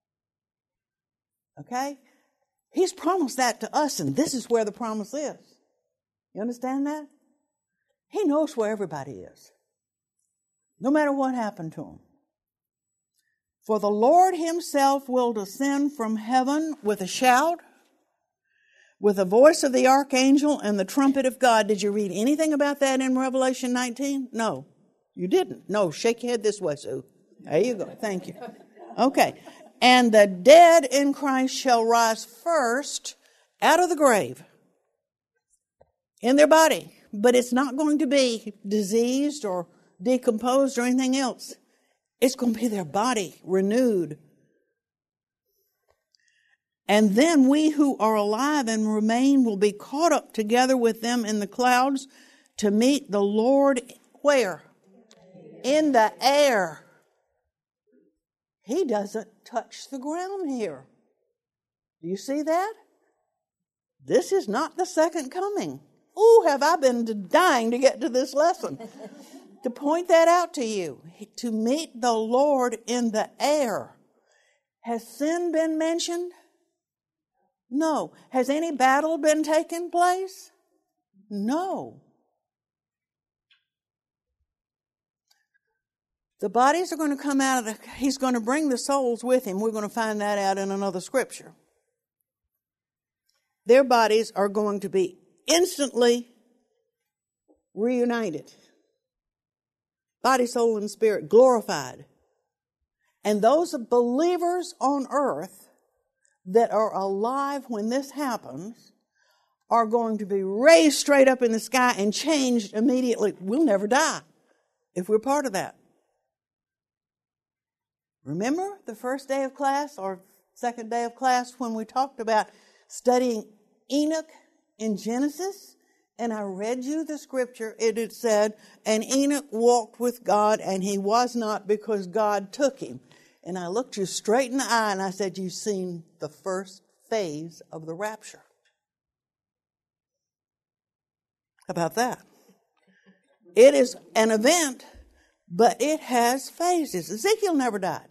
Okay? He's promised that to us, and this is where the promise is. You understand that? He knows where everybody is, no matter what happened to him. For the Lord himself will descend from heaven with a shout, with the voice of the archangel and the trumpet of God. Did you read anything about that in Revelation nineteen? No, you didn't. No, shake your head this way, Sue. There you go. Thank you. Okay. And the dead in Christ shall rise first out of the grave in their body. But it's not going to be diseased or decomposed or anything else. It's going to be their body renewed. And then we who are alive and remain will be caught up together with them in the clouds to meet the Lord where? In the air. He doesn't touch the ground here. Do you see that? This is not the second coming. Ooh, have I been dying to get to this lesson. To point that out to you. To meet the Lord in the air. Has sin been mentioned? No. Has any battle been taking place? No. The bodies are going to come out of the, he's going to bring the souls with him. We're going to find that out in another scripture. Their bodies are going to be instantly reunited. Body, soul, and spirit glorified. And those believers on earth that are alive when this happens are going to be raised straight up in the sky and changed immediately. We'll never die if we're part of that. Remember the first day of class or second day of class when we talked about studying Enoch in Genesis? And I read you the scripture. It had said, and Enoch walked with God, and he was not because God took him. And I looked you straight in the eye and I said, you've seen the first phase of the rapture. How about that? It is an event, but it has phases. Ezekiel never died.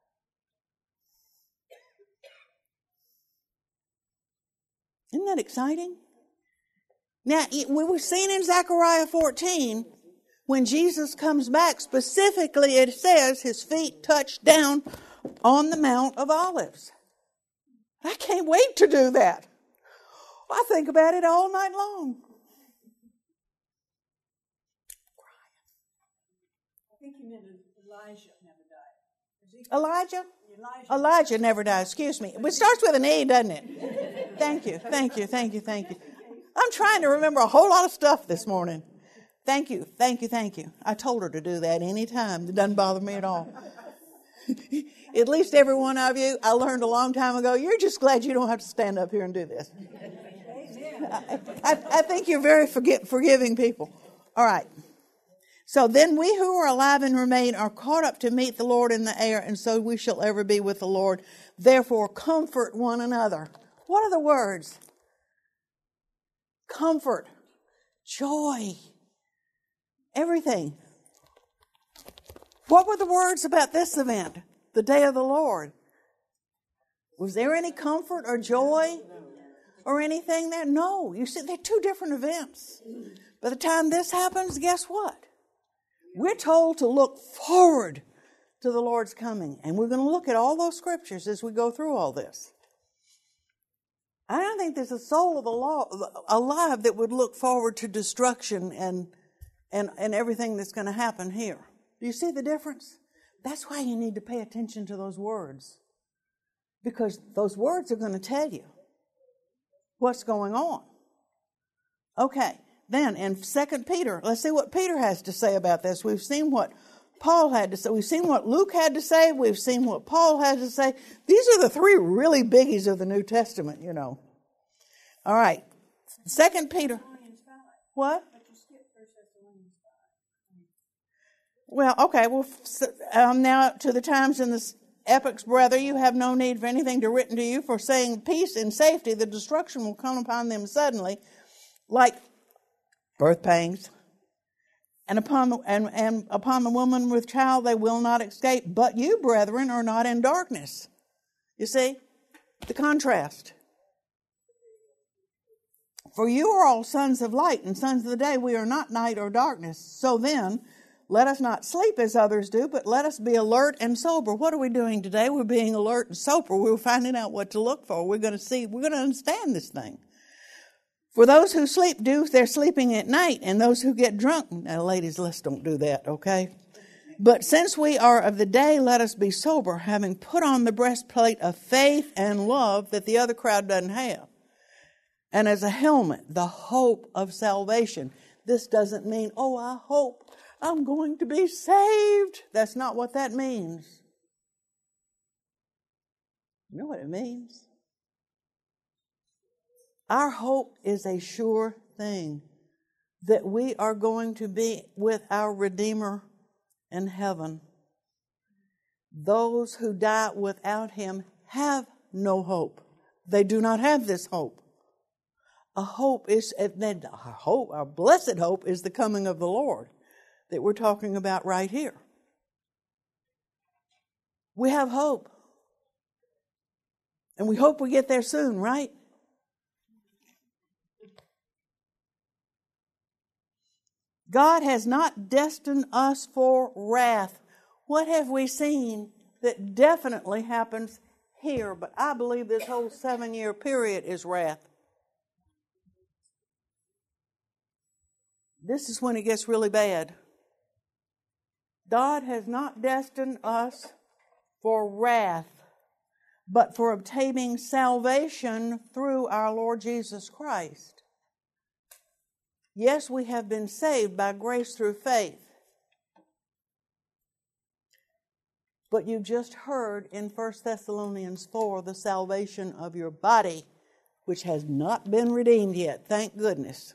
Isn't that exciting? Now, we were seeing in Zechariah fourteen, when Jesus comes back, specifically it says his feet touched down on the Mount of Olives. I can't wait to do that. I think about it all night long. I think you meant Elijah never died. Elijah? Elijah. Elijah never died. Excuse me. It starts with an E, doesn't it? Thank you, thank you, thank you, thank you. I'm trying to remember a whole lot of stuff this morning. Thank you, thank you, thank you. I told her to do that any time. It doesn't bother me at all. At least every one of you, I learned a long time ago, you're just glad you don't have to stand up here and do this. I, I, I think you're very forgi- forgiving people. All right. So then we who are alive and remain are caught up to meet the Lord in the air, and so we shall ever be with the Lord. Therefore, comfort one another. What are the words? Comfort, joy, everything. What were the words about this event, the day of the Lord? Was there any comfort or joy or anything there? No. You see, they're two different events. By the time this happens, guess what? We're told to look forward to the Lord's coming. And we're going to look at all those scriptures as we go through all this. I don't think there's a soul of the law alive that would look forward to destruction and, and, and everything that's going to happen here. Do you see the difference? That's why you need to pay attention to those words. Because those words are going to tell you what's going on. Okay, then in Second Peter, let's see what Peter has to say about this. We've seen what Paul had to say. We've seen what Luke had to say. We've seen what Paul had to say. These are the three really biggies of the New Testament, you know. All right, Second Peter. What? Well, okay, well, um, now to the times in the epochs, brother, you have no need for anything to written to you, for saying peace and safety, the destruction will come upon them suddenly, like birth pangs. And upon the, and, and upon the woman with child they will not escape. But you, brethren, are not in darkness. You see? The contrast. For you are all sons of light and sons of the day. We are not night or darkness. So then, let us not sleep as others do, but let us be alert and sober. What are we doing today? We're being alert and sober. We're finding out what to look for. We're going to see, we're going to understand this thing. For those who sleep do, they're sleeping at night, and those who get drunk. Now, ladies, let's don't do that, okay? But since we are of the day, let us be sober, having put on the breastplate of faith and love that the other crowd doesn't have. And as a helmet, the hope of salvation. This doesn't mean, oh, I hope I'm going to be saved. That's not what that means. You know what it means? Our hope is a sure thing, that we are going to be with our Redeemer in heaven. Those who die without him have no hope. They do not have this hope. A hope is, our hope, our blessed hope is the coming of the Lord that we're talking about right here. We have hope. And we hope we get there soon, right? God has not destined us for wrath. What have we seen that definitely happens here? But I believe this whole seven-year period is wrath. This is when it gets really bad. God has not destined us for wrath, but for obtaining salvation through our Lord Jesus Christ. Yes, we have been saved by grace through faith. But you just heard in First Thessalonians four the salvation of your body, which has not been redeemed yet. Thank goodness.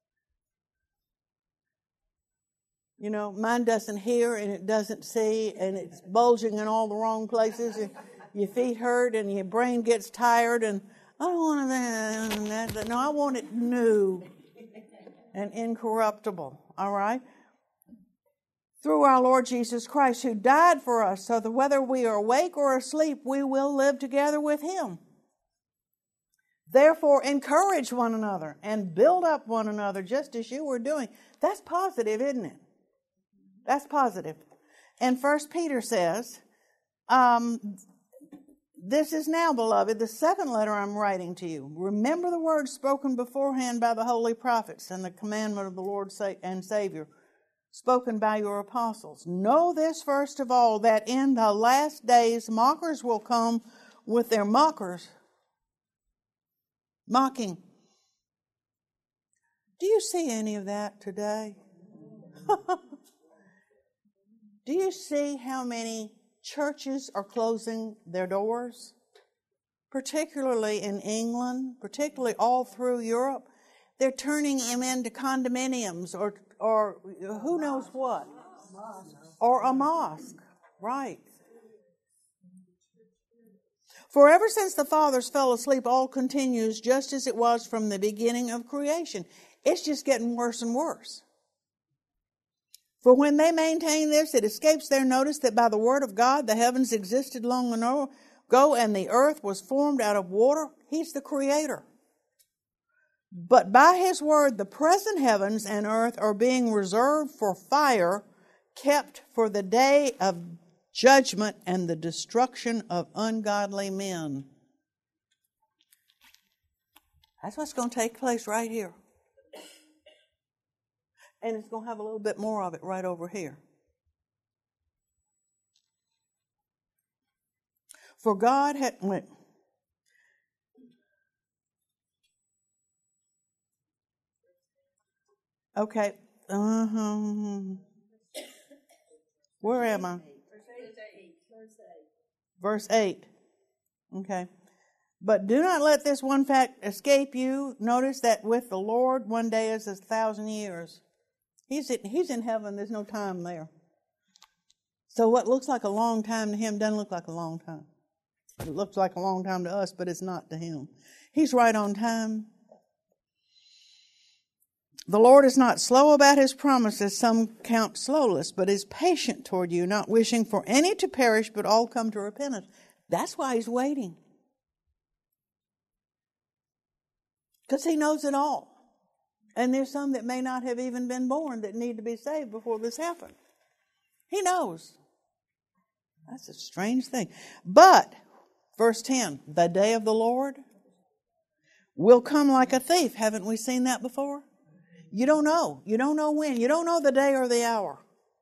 You know, mine doesn't hear and it doesn't see and it's bulging in all the wrong places. Your feet hurt and your brain gets tired and I don't want that. No, I want it new and incorruptible. All right? Through our Lord Jesus Christ, who died for us, so that whether we are awake or asleep, we will live together with him. Therefore, encourage one another and build up one another just as you were doing. That's positive, isn't it? That's positive. And First Peter says, um, this is now, beloved, the second letter I'm writing to you. Remember the words spoken beforehand by the holy prophets and the commandment of the Lord and Savior spoken by your apostles. Know this first of all, that in the last days mockers will come with their mockers, mocking. Do you see any of that today? Do you see how many churches are closing their doors? Particularly in England, particularly all through Europe. They're turning them into condominiums or or who knows what. Or a mosque. Right. For ever since the fathers fell asleep, all continues just as it was from the beginning of creation. It's just getting worse and worse. For when they maintain this, it escapes their notice that by the word of God the heavens existed long ago and the earth was formed out of water. He's the creator. But by his word the present heavens and earth are being reserved for fire, kept for the day of judgment and the destruction of ungodly men. That's what's going to take place right here. And it's going to have a little bit more of it right over here. For God had went. Okay. Uh-huh. Where am I? Verse eight. Okay. But do not let this one fact escape you. Notice that with the Lord, one day is a thousand years. He's in, he's in heaven. There's no time there. So what looks like a long time to him doesn't look like a long time. It looks like a long time to us, but it's not to him. He's right on time. The Lord is not slow about his promises, some count slowness, but is patient toward you, not wishing for any to perish, but all come to repentance. That's why he's waiting. Because he knows it all. And there's some that may not have even been born that need to be saved before this happened. He knows. That's a strange thing. But, verse ten, the day of the Lord will come like a thief. Haven't we seen that before? You don't know. You don't know when. You don't know the day or the hour.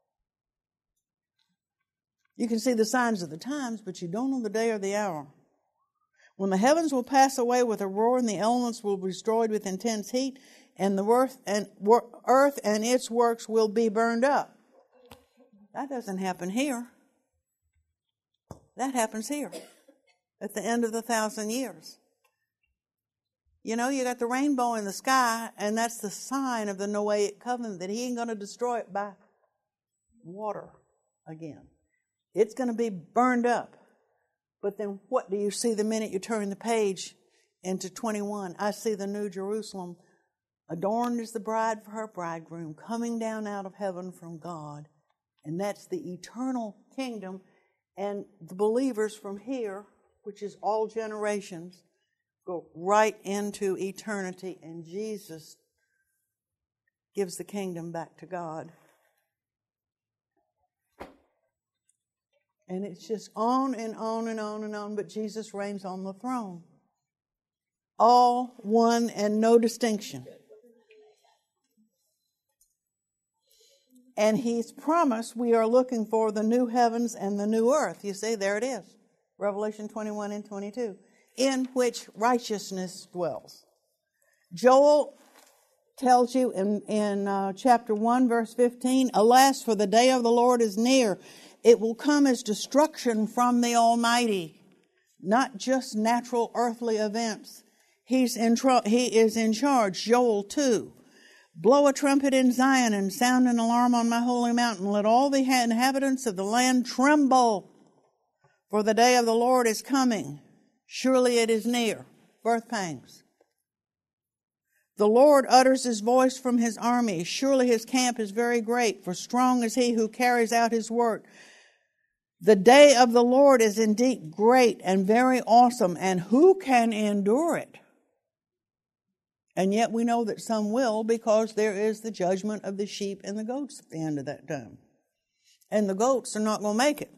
You can see the signs of the times, but you don't know the day or the hour. When the heavens will pass away with a roar and the elements will be destroyed with intense heat, and the earth and, earth and its works will be burned up. That doesn't happen here. That happens here at the end of the thousand years. You know, you got the rainbow in the sky, and that's the sign of the Noahic covenant that he ain't going to destroy it by water again. It's going to be burned up. But then what do you see the minute you turn the page into twenty-one? I see the New Jerusalem, adorned as the bride for her bridegroom, coming down out of heaven from God. And that's the eternal kingdom. And the believers from here, which is all generations, go right into eternity. And Jesus gives the kingdom back to God. And it's just on and on and on and on. But Jesus reigns on the throne. All one and no distinction. And he's promised we are looking for the new heavens and the new earth. You see, there it is. Revelation twenty-one and twenty-two. In which righteousness dwells. Joel tells you in, in uh, chapter one, verse fifteen, alas, for the day of the Lord is near. It will come as destruction from the Almighty. Not just natural earthly events. He's in tr- he is in charge. Joel two. Blow a trumpet in Zion and sound an alarm on my holy mountain. Let all the inhabitants of the land tremble. For the day of the Lord is coming. Surely it is near. Birth pangs. The Lord utters his voice from his army. Surely his camp is very great, for strong is he who carries out his work. The day of the Lord is indeed great and very awesome, and who can endure it? And yet we know that some will, because there is the judgment of the sheep and the goats at the end of that time. and the goats are not going to make it.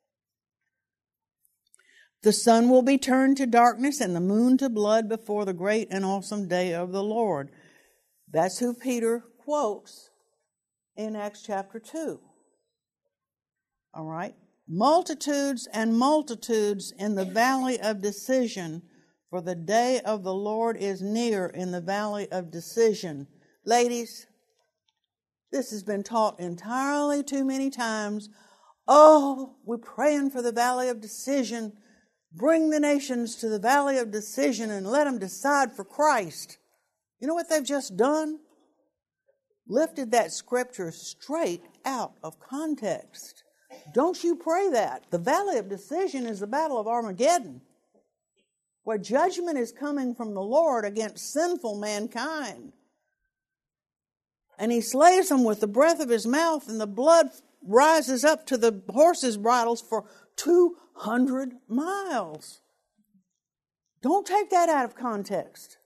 The sun will be turned to darkness and the moon to blood before the great and awesome day of the Lord. That's who Peter quotes in Acts chapter two. All right? Multitudes and multitudes in the valley of decision, for the day of the Lord is near in the valley of decision. Ladies, this has been taught entirely too many times. Oh, we're praying for the valley of decision. Bring the nations to the valley of decision and let them decide for Christ. You know what they've just done? Lifted that scripture straight out of context. Don't you pray that. The valley of decision is the battle of Armageddon, where judgment is coming from the Lord against sinful mankind. And he slays them with the breath of his mouth, and the blood rises up to the horses' bridles for two hundred miles. Don't take that out of context.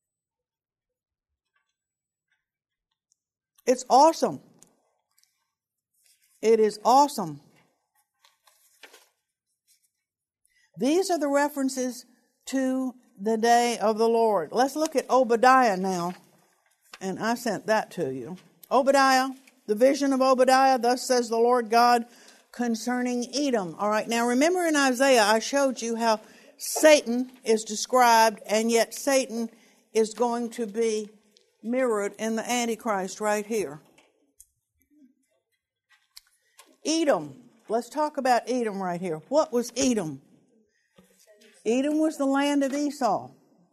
It's awesome. It is awesome. These are the references to the day of the Lord. Let's look at Obadiah now. And I sent that to you. Obadiah, the vision of Obadiah, thus says the Lord God concerning Edom. All right, now remember in Isaiah I showed you how Satan is described, and yet Satan is going to be mirrored in the Antichrist right here. Edom. Let's talk about Edom right here. What was Edom? Edom was the land of Esau.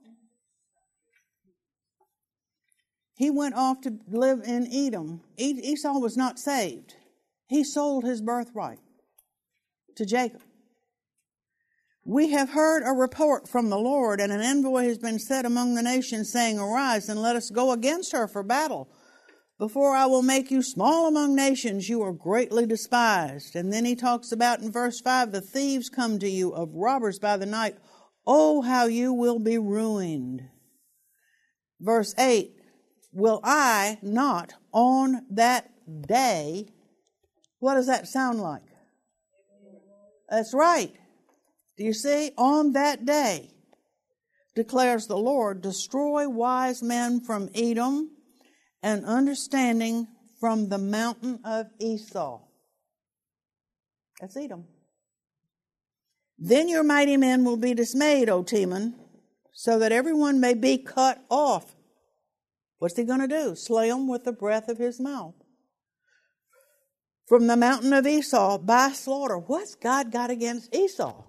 He went off to live in Edom. Esau was not saved. He sold his birthright to Jacob. We have heard a report from the Lord, and an envoy has been set among the nations, saying, Arise, and let us go against her for battle. Before I will make you small among nations, you are greatly despised. And then he talks about in verse five, the thieves come to you of robbers by the night. Oh, how you will be ruined. Verse eight, will I not on that day, what does that sound like? That's right. Do you see? On that day, declares the Lord, destroy wise men from Edom and understanding from the mountain of Esau. That's Edom. Then your mighty men will be dismayed, O Teman, so that everyone may be cut off. What's he going to do? Slay them with the breath of his mouth. From the mountain of Esau by slaughter. What's God got against Esau?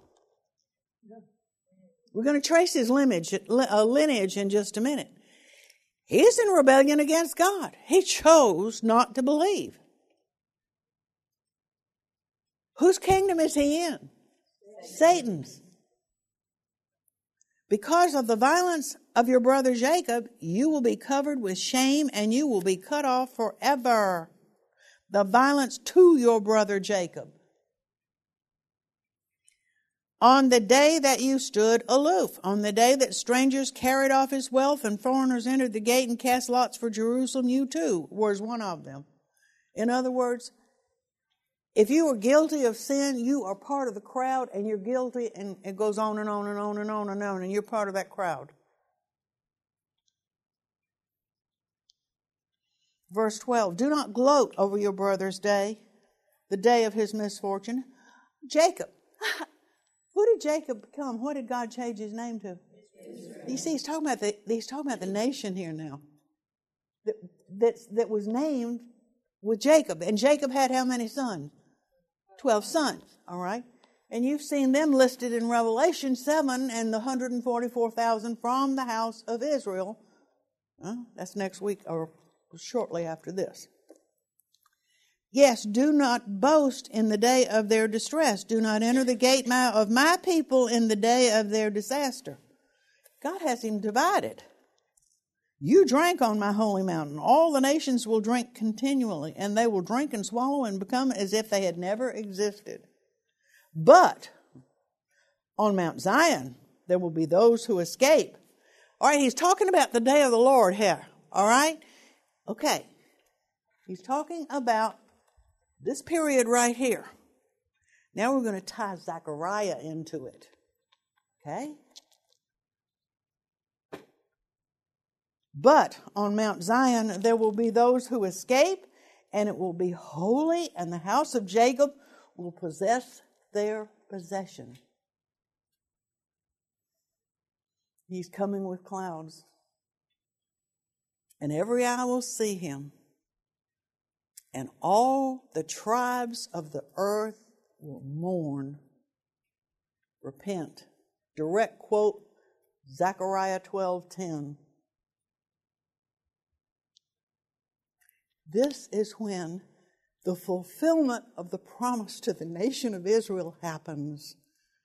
We're going to trace his lineage, uh, lineage in just a minute. He's in rebellion against God. He chose not to believe. Whose kingdom is he in? Satan's. Because of the violence of your brother Jacob, you will be covered with shame and you will be cut off forever. The violence to your brother Jacob. On the day that you stood aloof, on the day that strangers carried off his wealth and foreigners entered the gate and cast lots for Jerusalem, you too was one of them. In other words, if you are guilty of sin, you are part of the crowd and you're guilty, and it goes on and on and on and on and on, and you're part of that crowd. Verse twelve, do not gloat over your brother's day, the day of his misfortune. Jacob. Who did Jacob become? What did God change his name to? Israel. You see, he's talking about the he's talking about the nation here now. That that, that was named with Jacob. And Jacob had how many sons? Twelve sons, all right? And you've seen them listed in Revelation seven and the one hundred forty-four thousand from the house of Israel. Well, that's next week or shortly after this. Yes, do not boast in the day of their distress. Do not enter the gate of my people in the day of their disaster. God has him divided. You drank on my holy mountain. All the nations will drink continually, and they will drink and swallow and become as if they had never existed. But on Mount Zion, there will be those who escape. All right, he's talking about the day of the Lord here. All right? Okay. He's talking about This period right here. Now we're going to tie Zechariah into it. Okay? But on Mount Zion there will be those who escape, and it will be holy, and the house of Jacob will possess their possession. He's coming with clouds, and every eye will see him, and all the tribes of the earth will mourn. Repent. Direct quote, Zechariah twelve ten. This is when the fulfillment of the promise to the nation of Israel happens.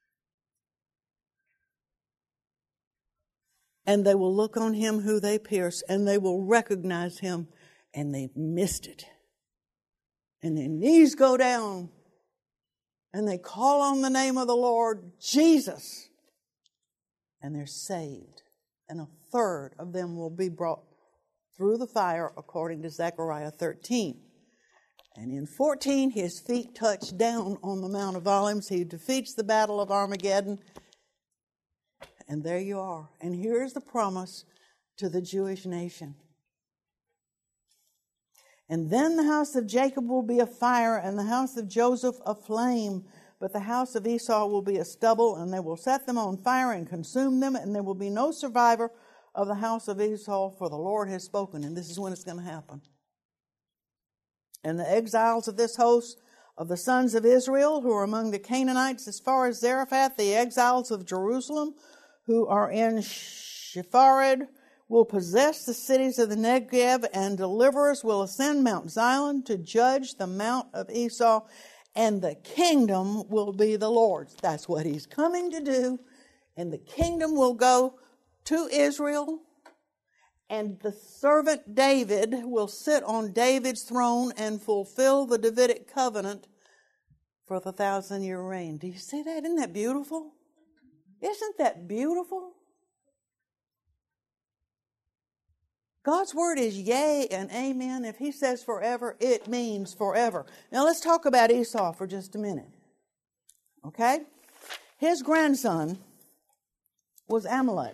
And they will look on him who they pierced, and they will recognize him, and they've missed it. And their knees go down, and they call on the name of the Lord Jesus, and they're saved. And a third of them will be brought through the fire, according to Zechariah thirteen. And in fourteen, his feet touch down on the Mount of Olives. He defeats the battle of Armageddon. And there you are. And here is the promise to the Jewish nation. And then the house of Jacob will be a fire, and the house of Joseph a flame. But the house of Esau will be a stubble, and they will set them on fire and consume them, and there will be no survivor of the house of Esau, for the Lord has spoken. And this is when it's going to happen. And the exiles of this host of the sons of Israel, who are among the Canaanites as far as Zarephath, the exiles of Jerusalem, who are in Shepharid, will possess the cities of the Negev, and deliverers will ascend Mount Zion to judge the Mount of Esau, and the kingdom will be the Lord's. That's what he's coming to do. And the kingdom will go to Israel, and the servant David will sit on David's throne and fulfill the Davidic covenant for the thousand year reign. Do you see that? Isn't that beautiful? Isn't that beautiful? God's word is yea and amen. If he says forever, it means forever. Now let's talk about Esau for just a minute. Okay? His grandson was Amalek.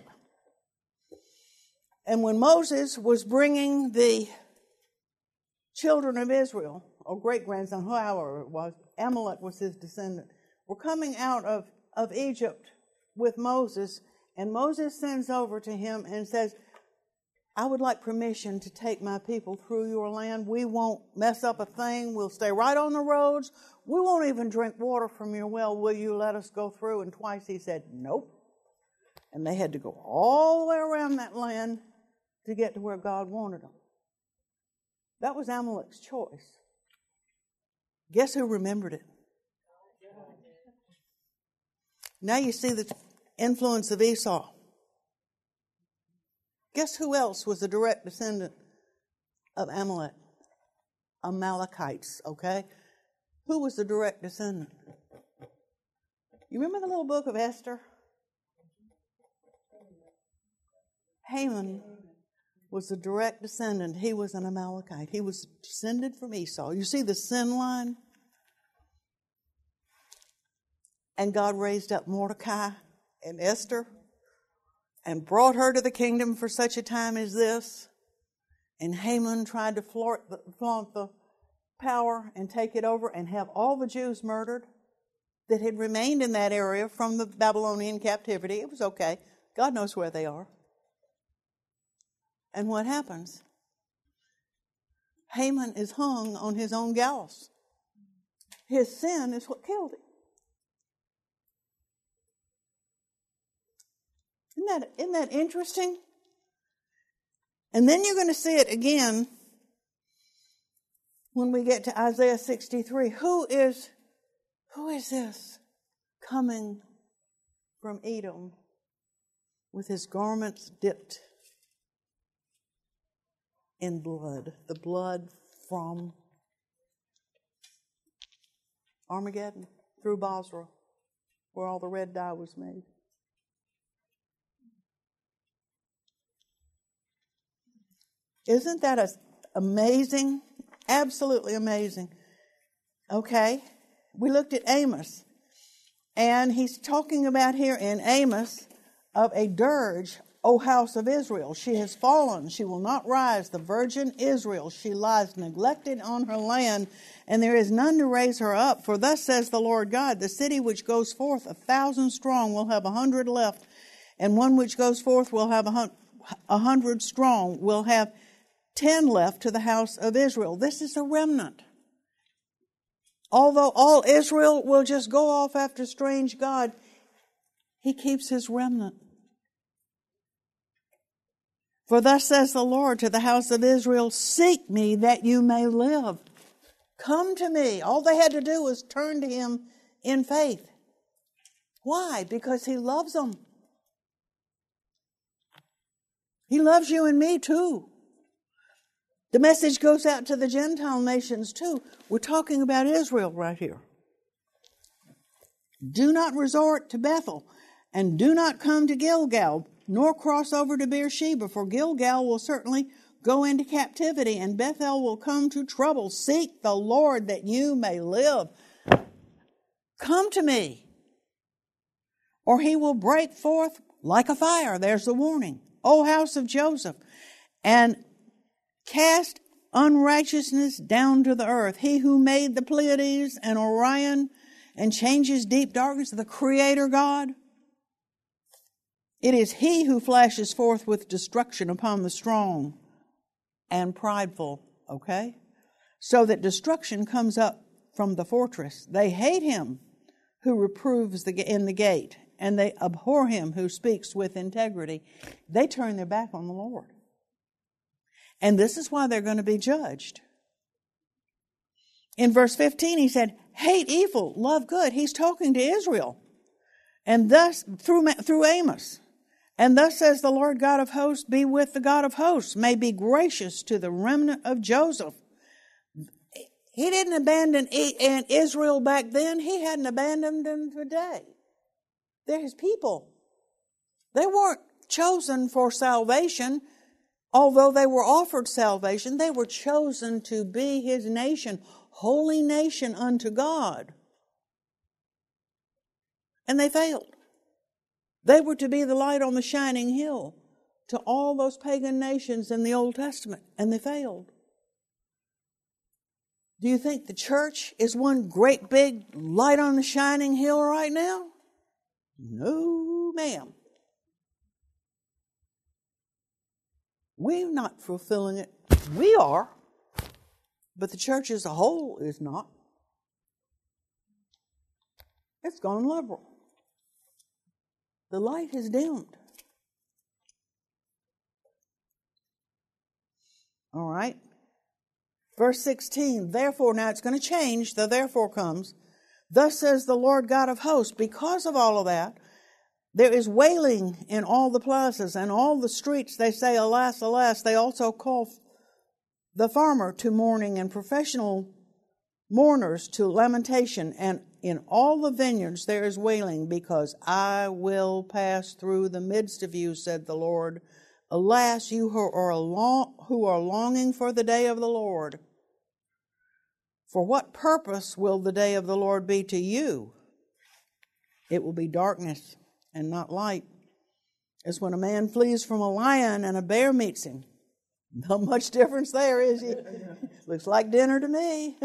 And when Moses was bringing the children of Israel, or great-grandson, however it was, Amalek was his descendant, were coming out of, of Egypt with Moses, and Moses sends over to him and says, I would like permission to take my people through your land. We won't mess up a thing. We'll stay right on the roads. We won't even drink water from your well. Will you let us go through? And twice he said, nope. And they had to go all the way around that land to get to where God wanted them. That was Amalek's choice. Guess who remembered it? Now you see the influence of Esau. Guess who else was a direct descendant of Amalek? Amalekites, okay? Who was the direct descendant? You remember the little book of Esther? Haman was a direct descendant. He was an Amalekite. He was descended from Esau. You see the sin line? And God raised up Mordecai and Esther and brought her to the kingdom for such a time as this. And Haman tried to flaunt the, flaunt the power and take it over and have all the Jews murdered that had remained in that area from the Babylonian captivity. It was okay. God knows where they are. And what happens? Haman is hung on his own gallows. His sin is what killed him. Isn't that, isn't that interesting? And then you're going to see it again when we get to Isaiah sixty-three. Who is, who is this coming from Edom with his garments dipped in blood? The blood from Armageddon through Basra, where all the red dye was made. Isn't that amazing? Absolutely amazing. Okay? We looked at Amos. And he's talking about here in Amos of a dirge, O house of Israel. She has fallen. She will not rise. The virgin Israel. She lies neglected on her land, and there is none to raise her up. For thus says the Lord God, the city which goes forth a thousand strong will have a hundred left, and one which goes forth will have a, hun- a hundred strong will have ten left to the house of Israel. This is a remnant. Although all Israel will just go off after strange God, he keeps his remnant. For thus says the Lord to the house of Israel, seek me that you may live. Come to me. All they had to do was turn to him in faith. Why? Because he loves them. He loves you and me too. The message goes out to the Gentile nations too. We're talking about Israel right here. Do not resort to Bethel, and do not come to Gilgal, nor cross over to Beersheba, for Gilgal will certainly go into captivity, and Bethel will come to trouble. Seek the Lord that you may live. Come to me, or he will break forth like a fire. There's the warning. O house of Joseph, and cast unrighteousness down to the earth. He who made the Pleiades and Orion and changes deep darkness, the Creator God. It is he who flashes forth with destruction upon the strong and prideful, okay? So that destruction comes up from the fortress. They hate him who reproves the, in the gate, and they abhor him who speaks with integrity. They turn their back on the Lord. And this is why they're going to be judged. In verse fifteen, he said, hate evil, love good. He's talking to Israel. And thus, through, through Amos, and thus says the Lord God of hosts, be with the God of hosts, may be gracious to the remnant of Joseph. He didn't abandon Israel back then. He hadn't abandoned them today. They're his people. They weren't chosen for salvation. Although they were offered salvation, they were chosen to be his nation, holy nation unto God. And they failed. They were to be the light on the shining hill to all those pagan nations in the Old Testament, and they failed. Do you think the church is one great big light on the shining hill right now? No, ma'am. We're not fulfilling it. We are. But the church as a whole is not. It's gone liberal. The light has dimmed. All right. Verse sixteen, therefore, now it's going to change. The therefore comes. Thus says the Lord God of hosts, because of all of that, there is wailing in all the plazas and all the streets. They say, alas, alas. They also call the farmer to mourning and professional mourners to lamentation. And in all the vineyards there is wailing, because I will pass through the midst of you, said the Lord. Alas, you who are, long, who are longing for the day of the Lord. For what purpose will the day of the Lord be to you? It will be darkness and not light. It's when a man flees from a lion and a bear meets him. Not much difference there, is he? Looks like dinner to me.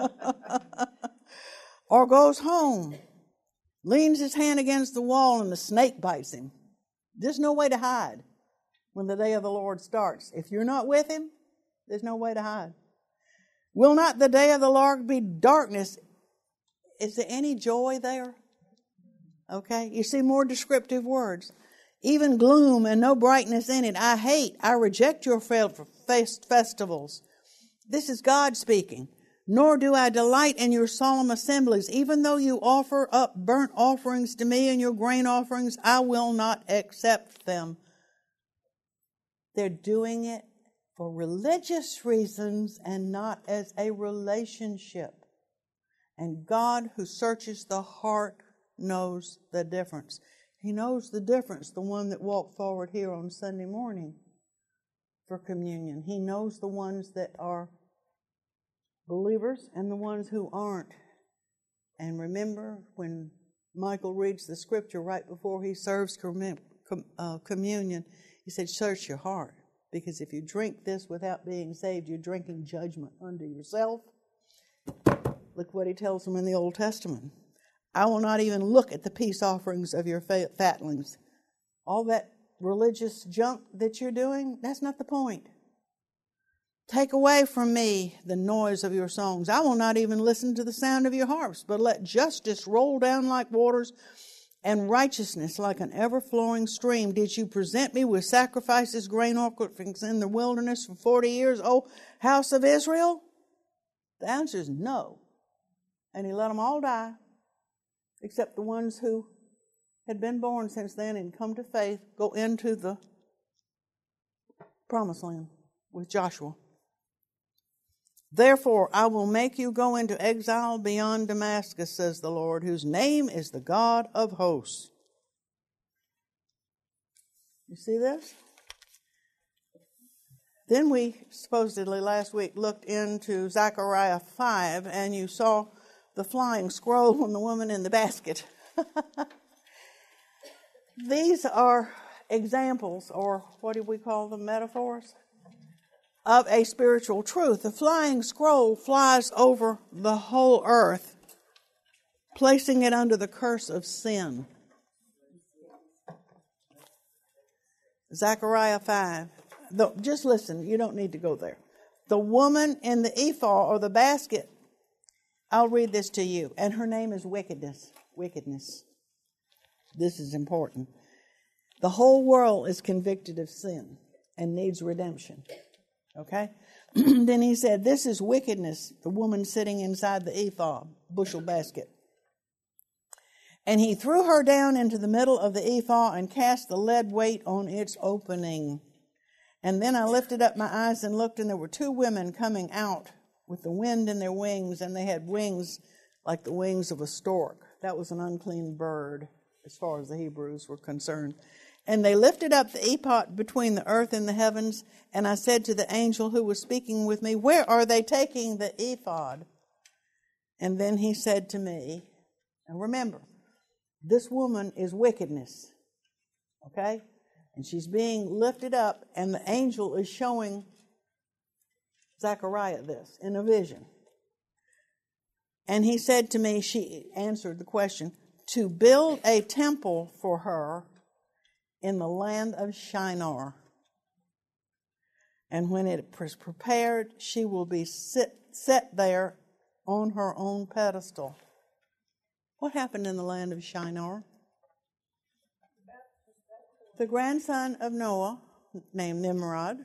Or goes home, leans his hand against the wall, and the snake bites him. There's no way to hide when the day of the Lord starts. If you're not with him, there's no way to hide. Will not the day of the Lord be darkness? Is there any joy there? Okay, you see more descriptive words. Even gloom and no brightness in it. I hate, I reject your festivals. This is God speaking. Nor do I delight in your solemn assemblies. Even though you offer up burnt offerings to me and your grain offerings, I will not accept them. They're doing it for religious reasons and not as a relationship. And God, who searches the heart, knows the difference. He knows the difference, the one that walked forward here on Sunday morning for communion. He knows the ones that are believers and the ones who aren't. And remember, when Michael reads the scripture right before he serves com- com- uh, communion, he said, search your heart. Because if you drink this without being saved, you're drinking judgment unto yourself. Look what he tells them in the Old Testament. I will not even look at the peace offerings of your fatlings. All that religious junk that you're doing, that's not the point. Take away from me the noise of your songs. I will not even listen to the sound of your harps, but let justice roll down like waters and righteousness like an ever-flowing stream. Did you present me with sacrifices, grain offerings in the wilderness for forty years, O house of Israel? The answer is no. And he let them all die, except the ones who had been born since then and come to faith, go into the promised land with Joshua. Therefore, I will make you go into exile beyond Damascus, says the Lord, whose name is the God of hosts. You see this? Then we supposedly last week looked into Zechariah five, and you saw the flying scroll and the woman in the basket. These are examples, or what do we call them, metaphors, of a spiritual truth. The flying scroll flies over the whole earth, placing it under the curse of sin. Zechariah five. The, just listen, you don't need to go there. The woman in the ephah or the basket, I'll read this to you, and her name is wickedness. Wickedness. This is important. The whole world is convicted of sin and needs redemption. Okay? Then he said, this is wickedness, the woman sitting inside the ephah, bushel basket. And he threw her down into the middle of the ephah and cast the lead weight on its opening. And then I lifted up my eyes and looked, and there were two women coming out with the wind in their wings, and they had wings like the wings of a stork. That was an unclean bird, as far as the Hebrews were concerned. And they lifted up the ephod between the earth and the heavens, and I said to the angel who was speaking with me, where are they taking the ephod? And then he said to me, and remember, this woman is wickedness, okay? And she's being lifted up, and the angel is showing Zechariah this in a vision. And he said to me, she answered the question, to build a temple for her in the land of Shinar. And when it is prepared, she will be sit, set there on her own pedestal. What happened in the land of Shinar? The grandson of Noah, named Nimrod,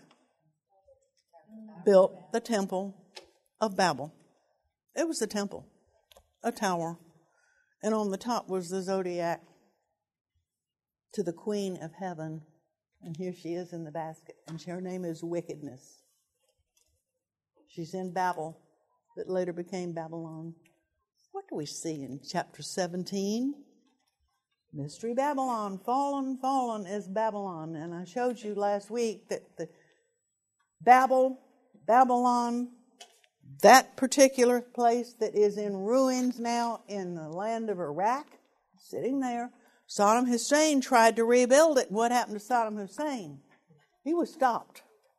built the temple of Babel. It was a temple, a tower, and on the top was the zodiac to the queen of heaven. And here she is in the basket, and her name is Wickedness. She's in Babel, that later became Babylon. What do we see in chapter seventeen? Mystery Babylon, fallen, fallen is Babylon. And I showed you last week that the Babel, Babylon, that particular place that is in ruins now in the land of Iraq, sitting there. Saddam Hussein tried to rebuild it. What happened to Saddam Hussein? He was stopped.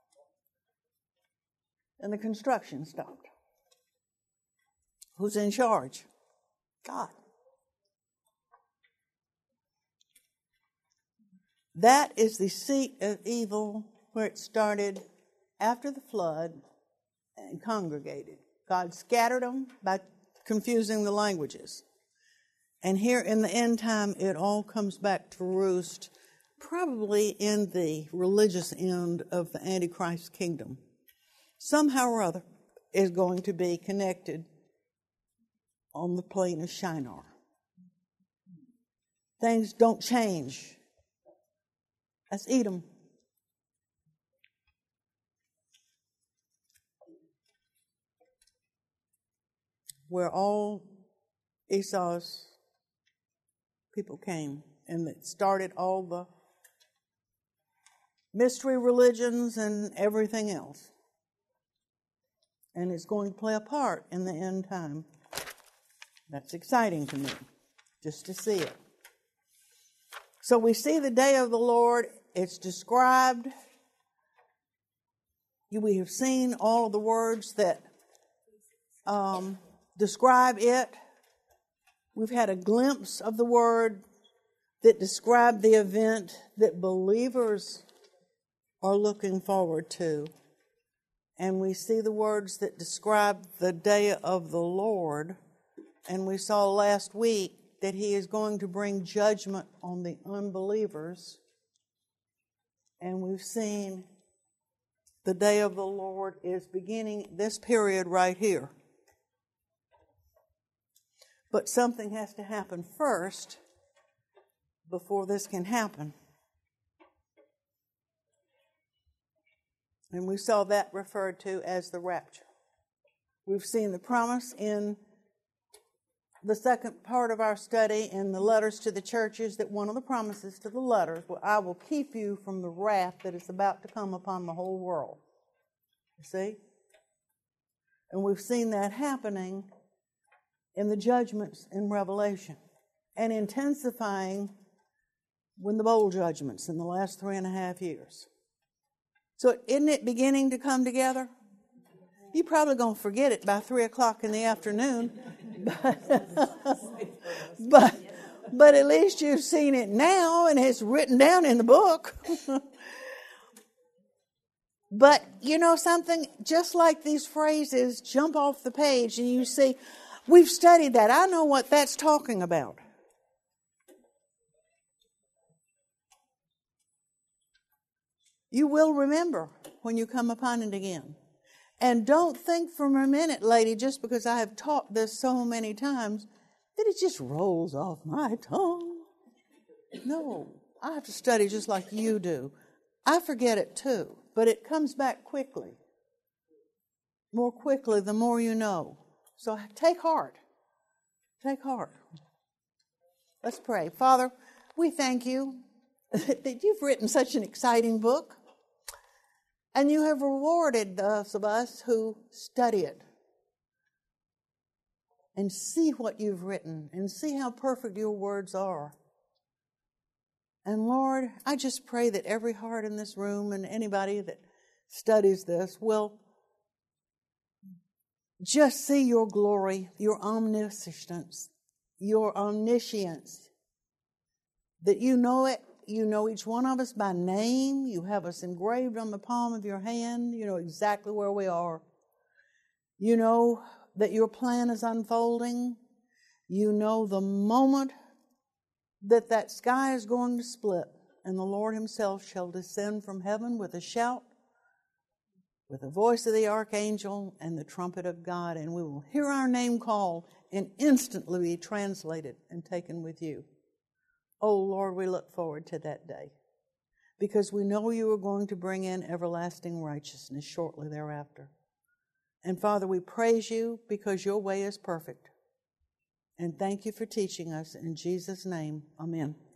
And the construction stopped. Who's in charge? God. That is the seat of evil where it started after the flood and congregated. God scattered them by confusing the languages. And here in the end time, it all comes back to roost, probably in the religious end of the Antichrist kingdom. Somehow or other is going to be connected on the plain of Shinar. Things don't change. That's Edom. Where all Esau's people came, and it started all the mystery religions and everything else. and it's going to play a part in the end time. That's exciting to me, just to see it. So we see the day of the Lord. It's described. We have seen all of the words that um, describe it. We've had a glimpse of the word that describe the event that believers are looking forward to. And we see the words that describe the day of the Lord. And we saw last week that He is going to bring judgment on the unbelievers. And we've seen the day of the Lord is beginning this period right here. But something has to happen first before this can happen. And we saw that referred to as the rapture. We've seen the promise in the second part of our study in the letters to the churches that one of the promises to the letters was, I will keep you from the wrath that is about to come upon the whole world. You see? And we've seen that happening in the judgments in Revelation and intensifying when the bowl judgments in the last three and a half years. So isn't it beginning to come together? You're probably going to forget it by three o'clock in the afternoon. But, but, but at least you've seen it now and it's written down in the book. But you know something? Just like these phrases jump off the page and you see, we've studied that. I know what that's talking about. You will remember when you come upon it again. And don't think for a minute, lady, just because I have taught this so many times, that it just rolls off my tongue. No, I have to study just like you do. I forget it too, but it comes back quickly. More quickly, the more you know. So take heart. Take heart. Let's pray. Father, we thank you that you've written such an exciting book. And you have rewarded those of us who study it and see what you've written and see how perfect your words are. And Lord, I just pray that every heart in this room and anybody that studies this will just see your glory, your omniscience, your omniscience, that you know it. You know each one of us by name. You have us engraved on the palm of your hand. You know exactly where we are. You know that your plan is unfolding. You know the moment that that sky is going to split and the Lord Himself shall descend from heaven with a shout, with the voice of the archangel and the trumpet of God, and we will hear our name called and instantly be translated and taken with you. Oh, Lord, we look forward to that day because we know you are going to bring in everlasting righteousness shortly thereafter. And Father, we praise you because your way is perfect. And thank you for teaching us. In Jesus' name, amen.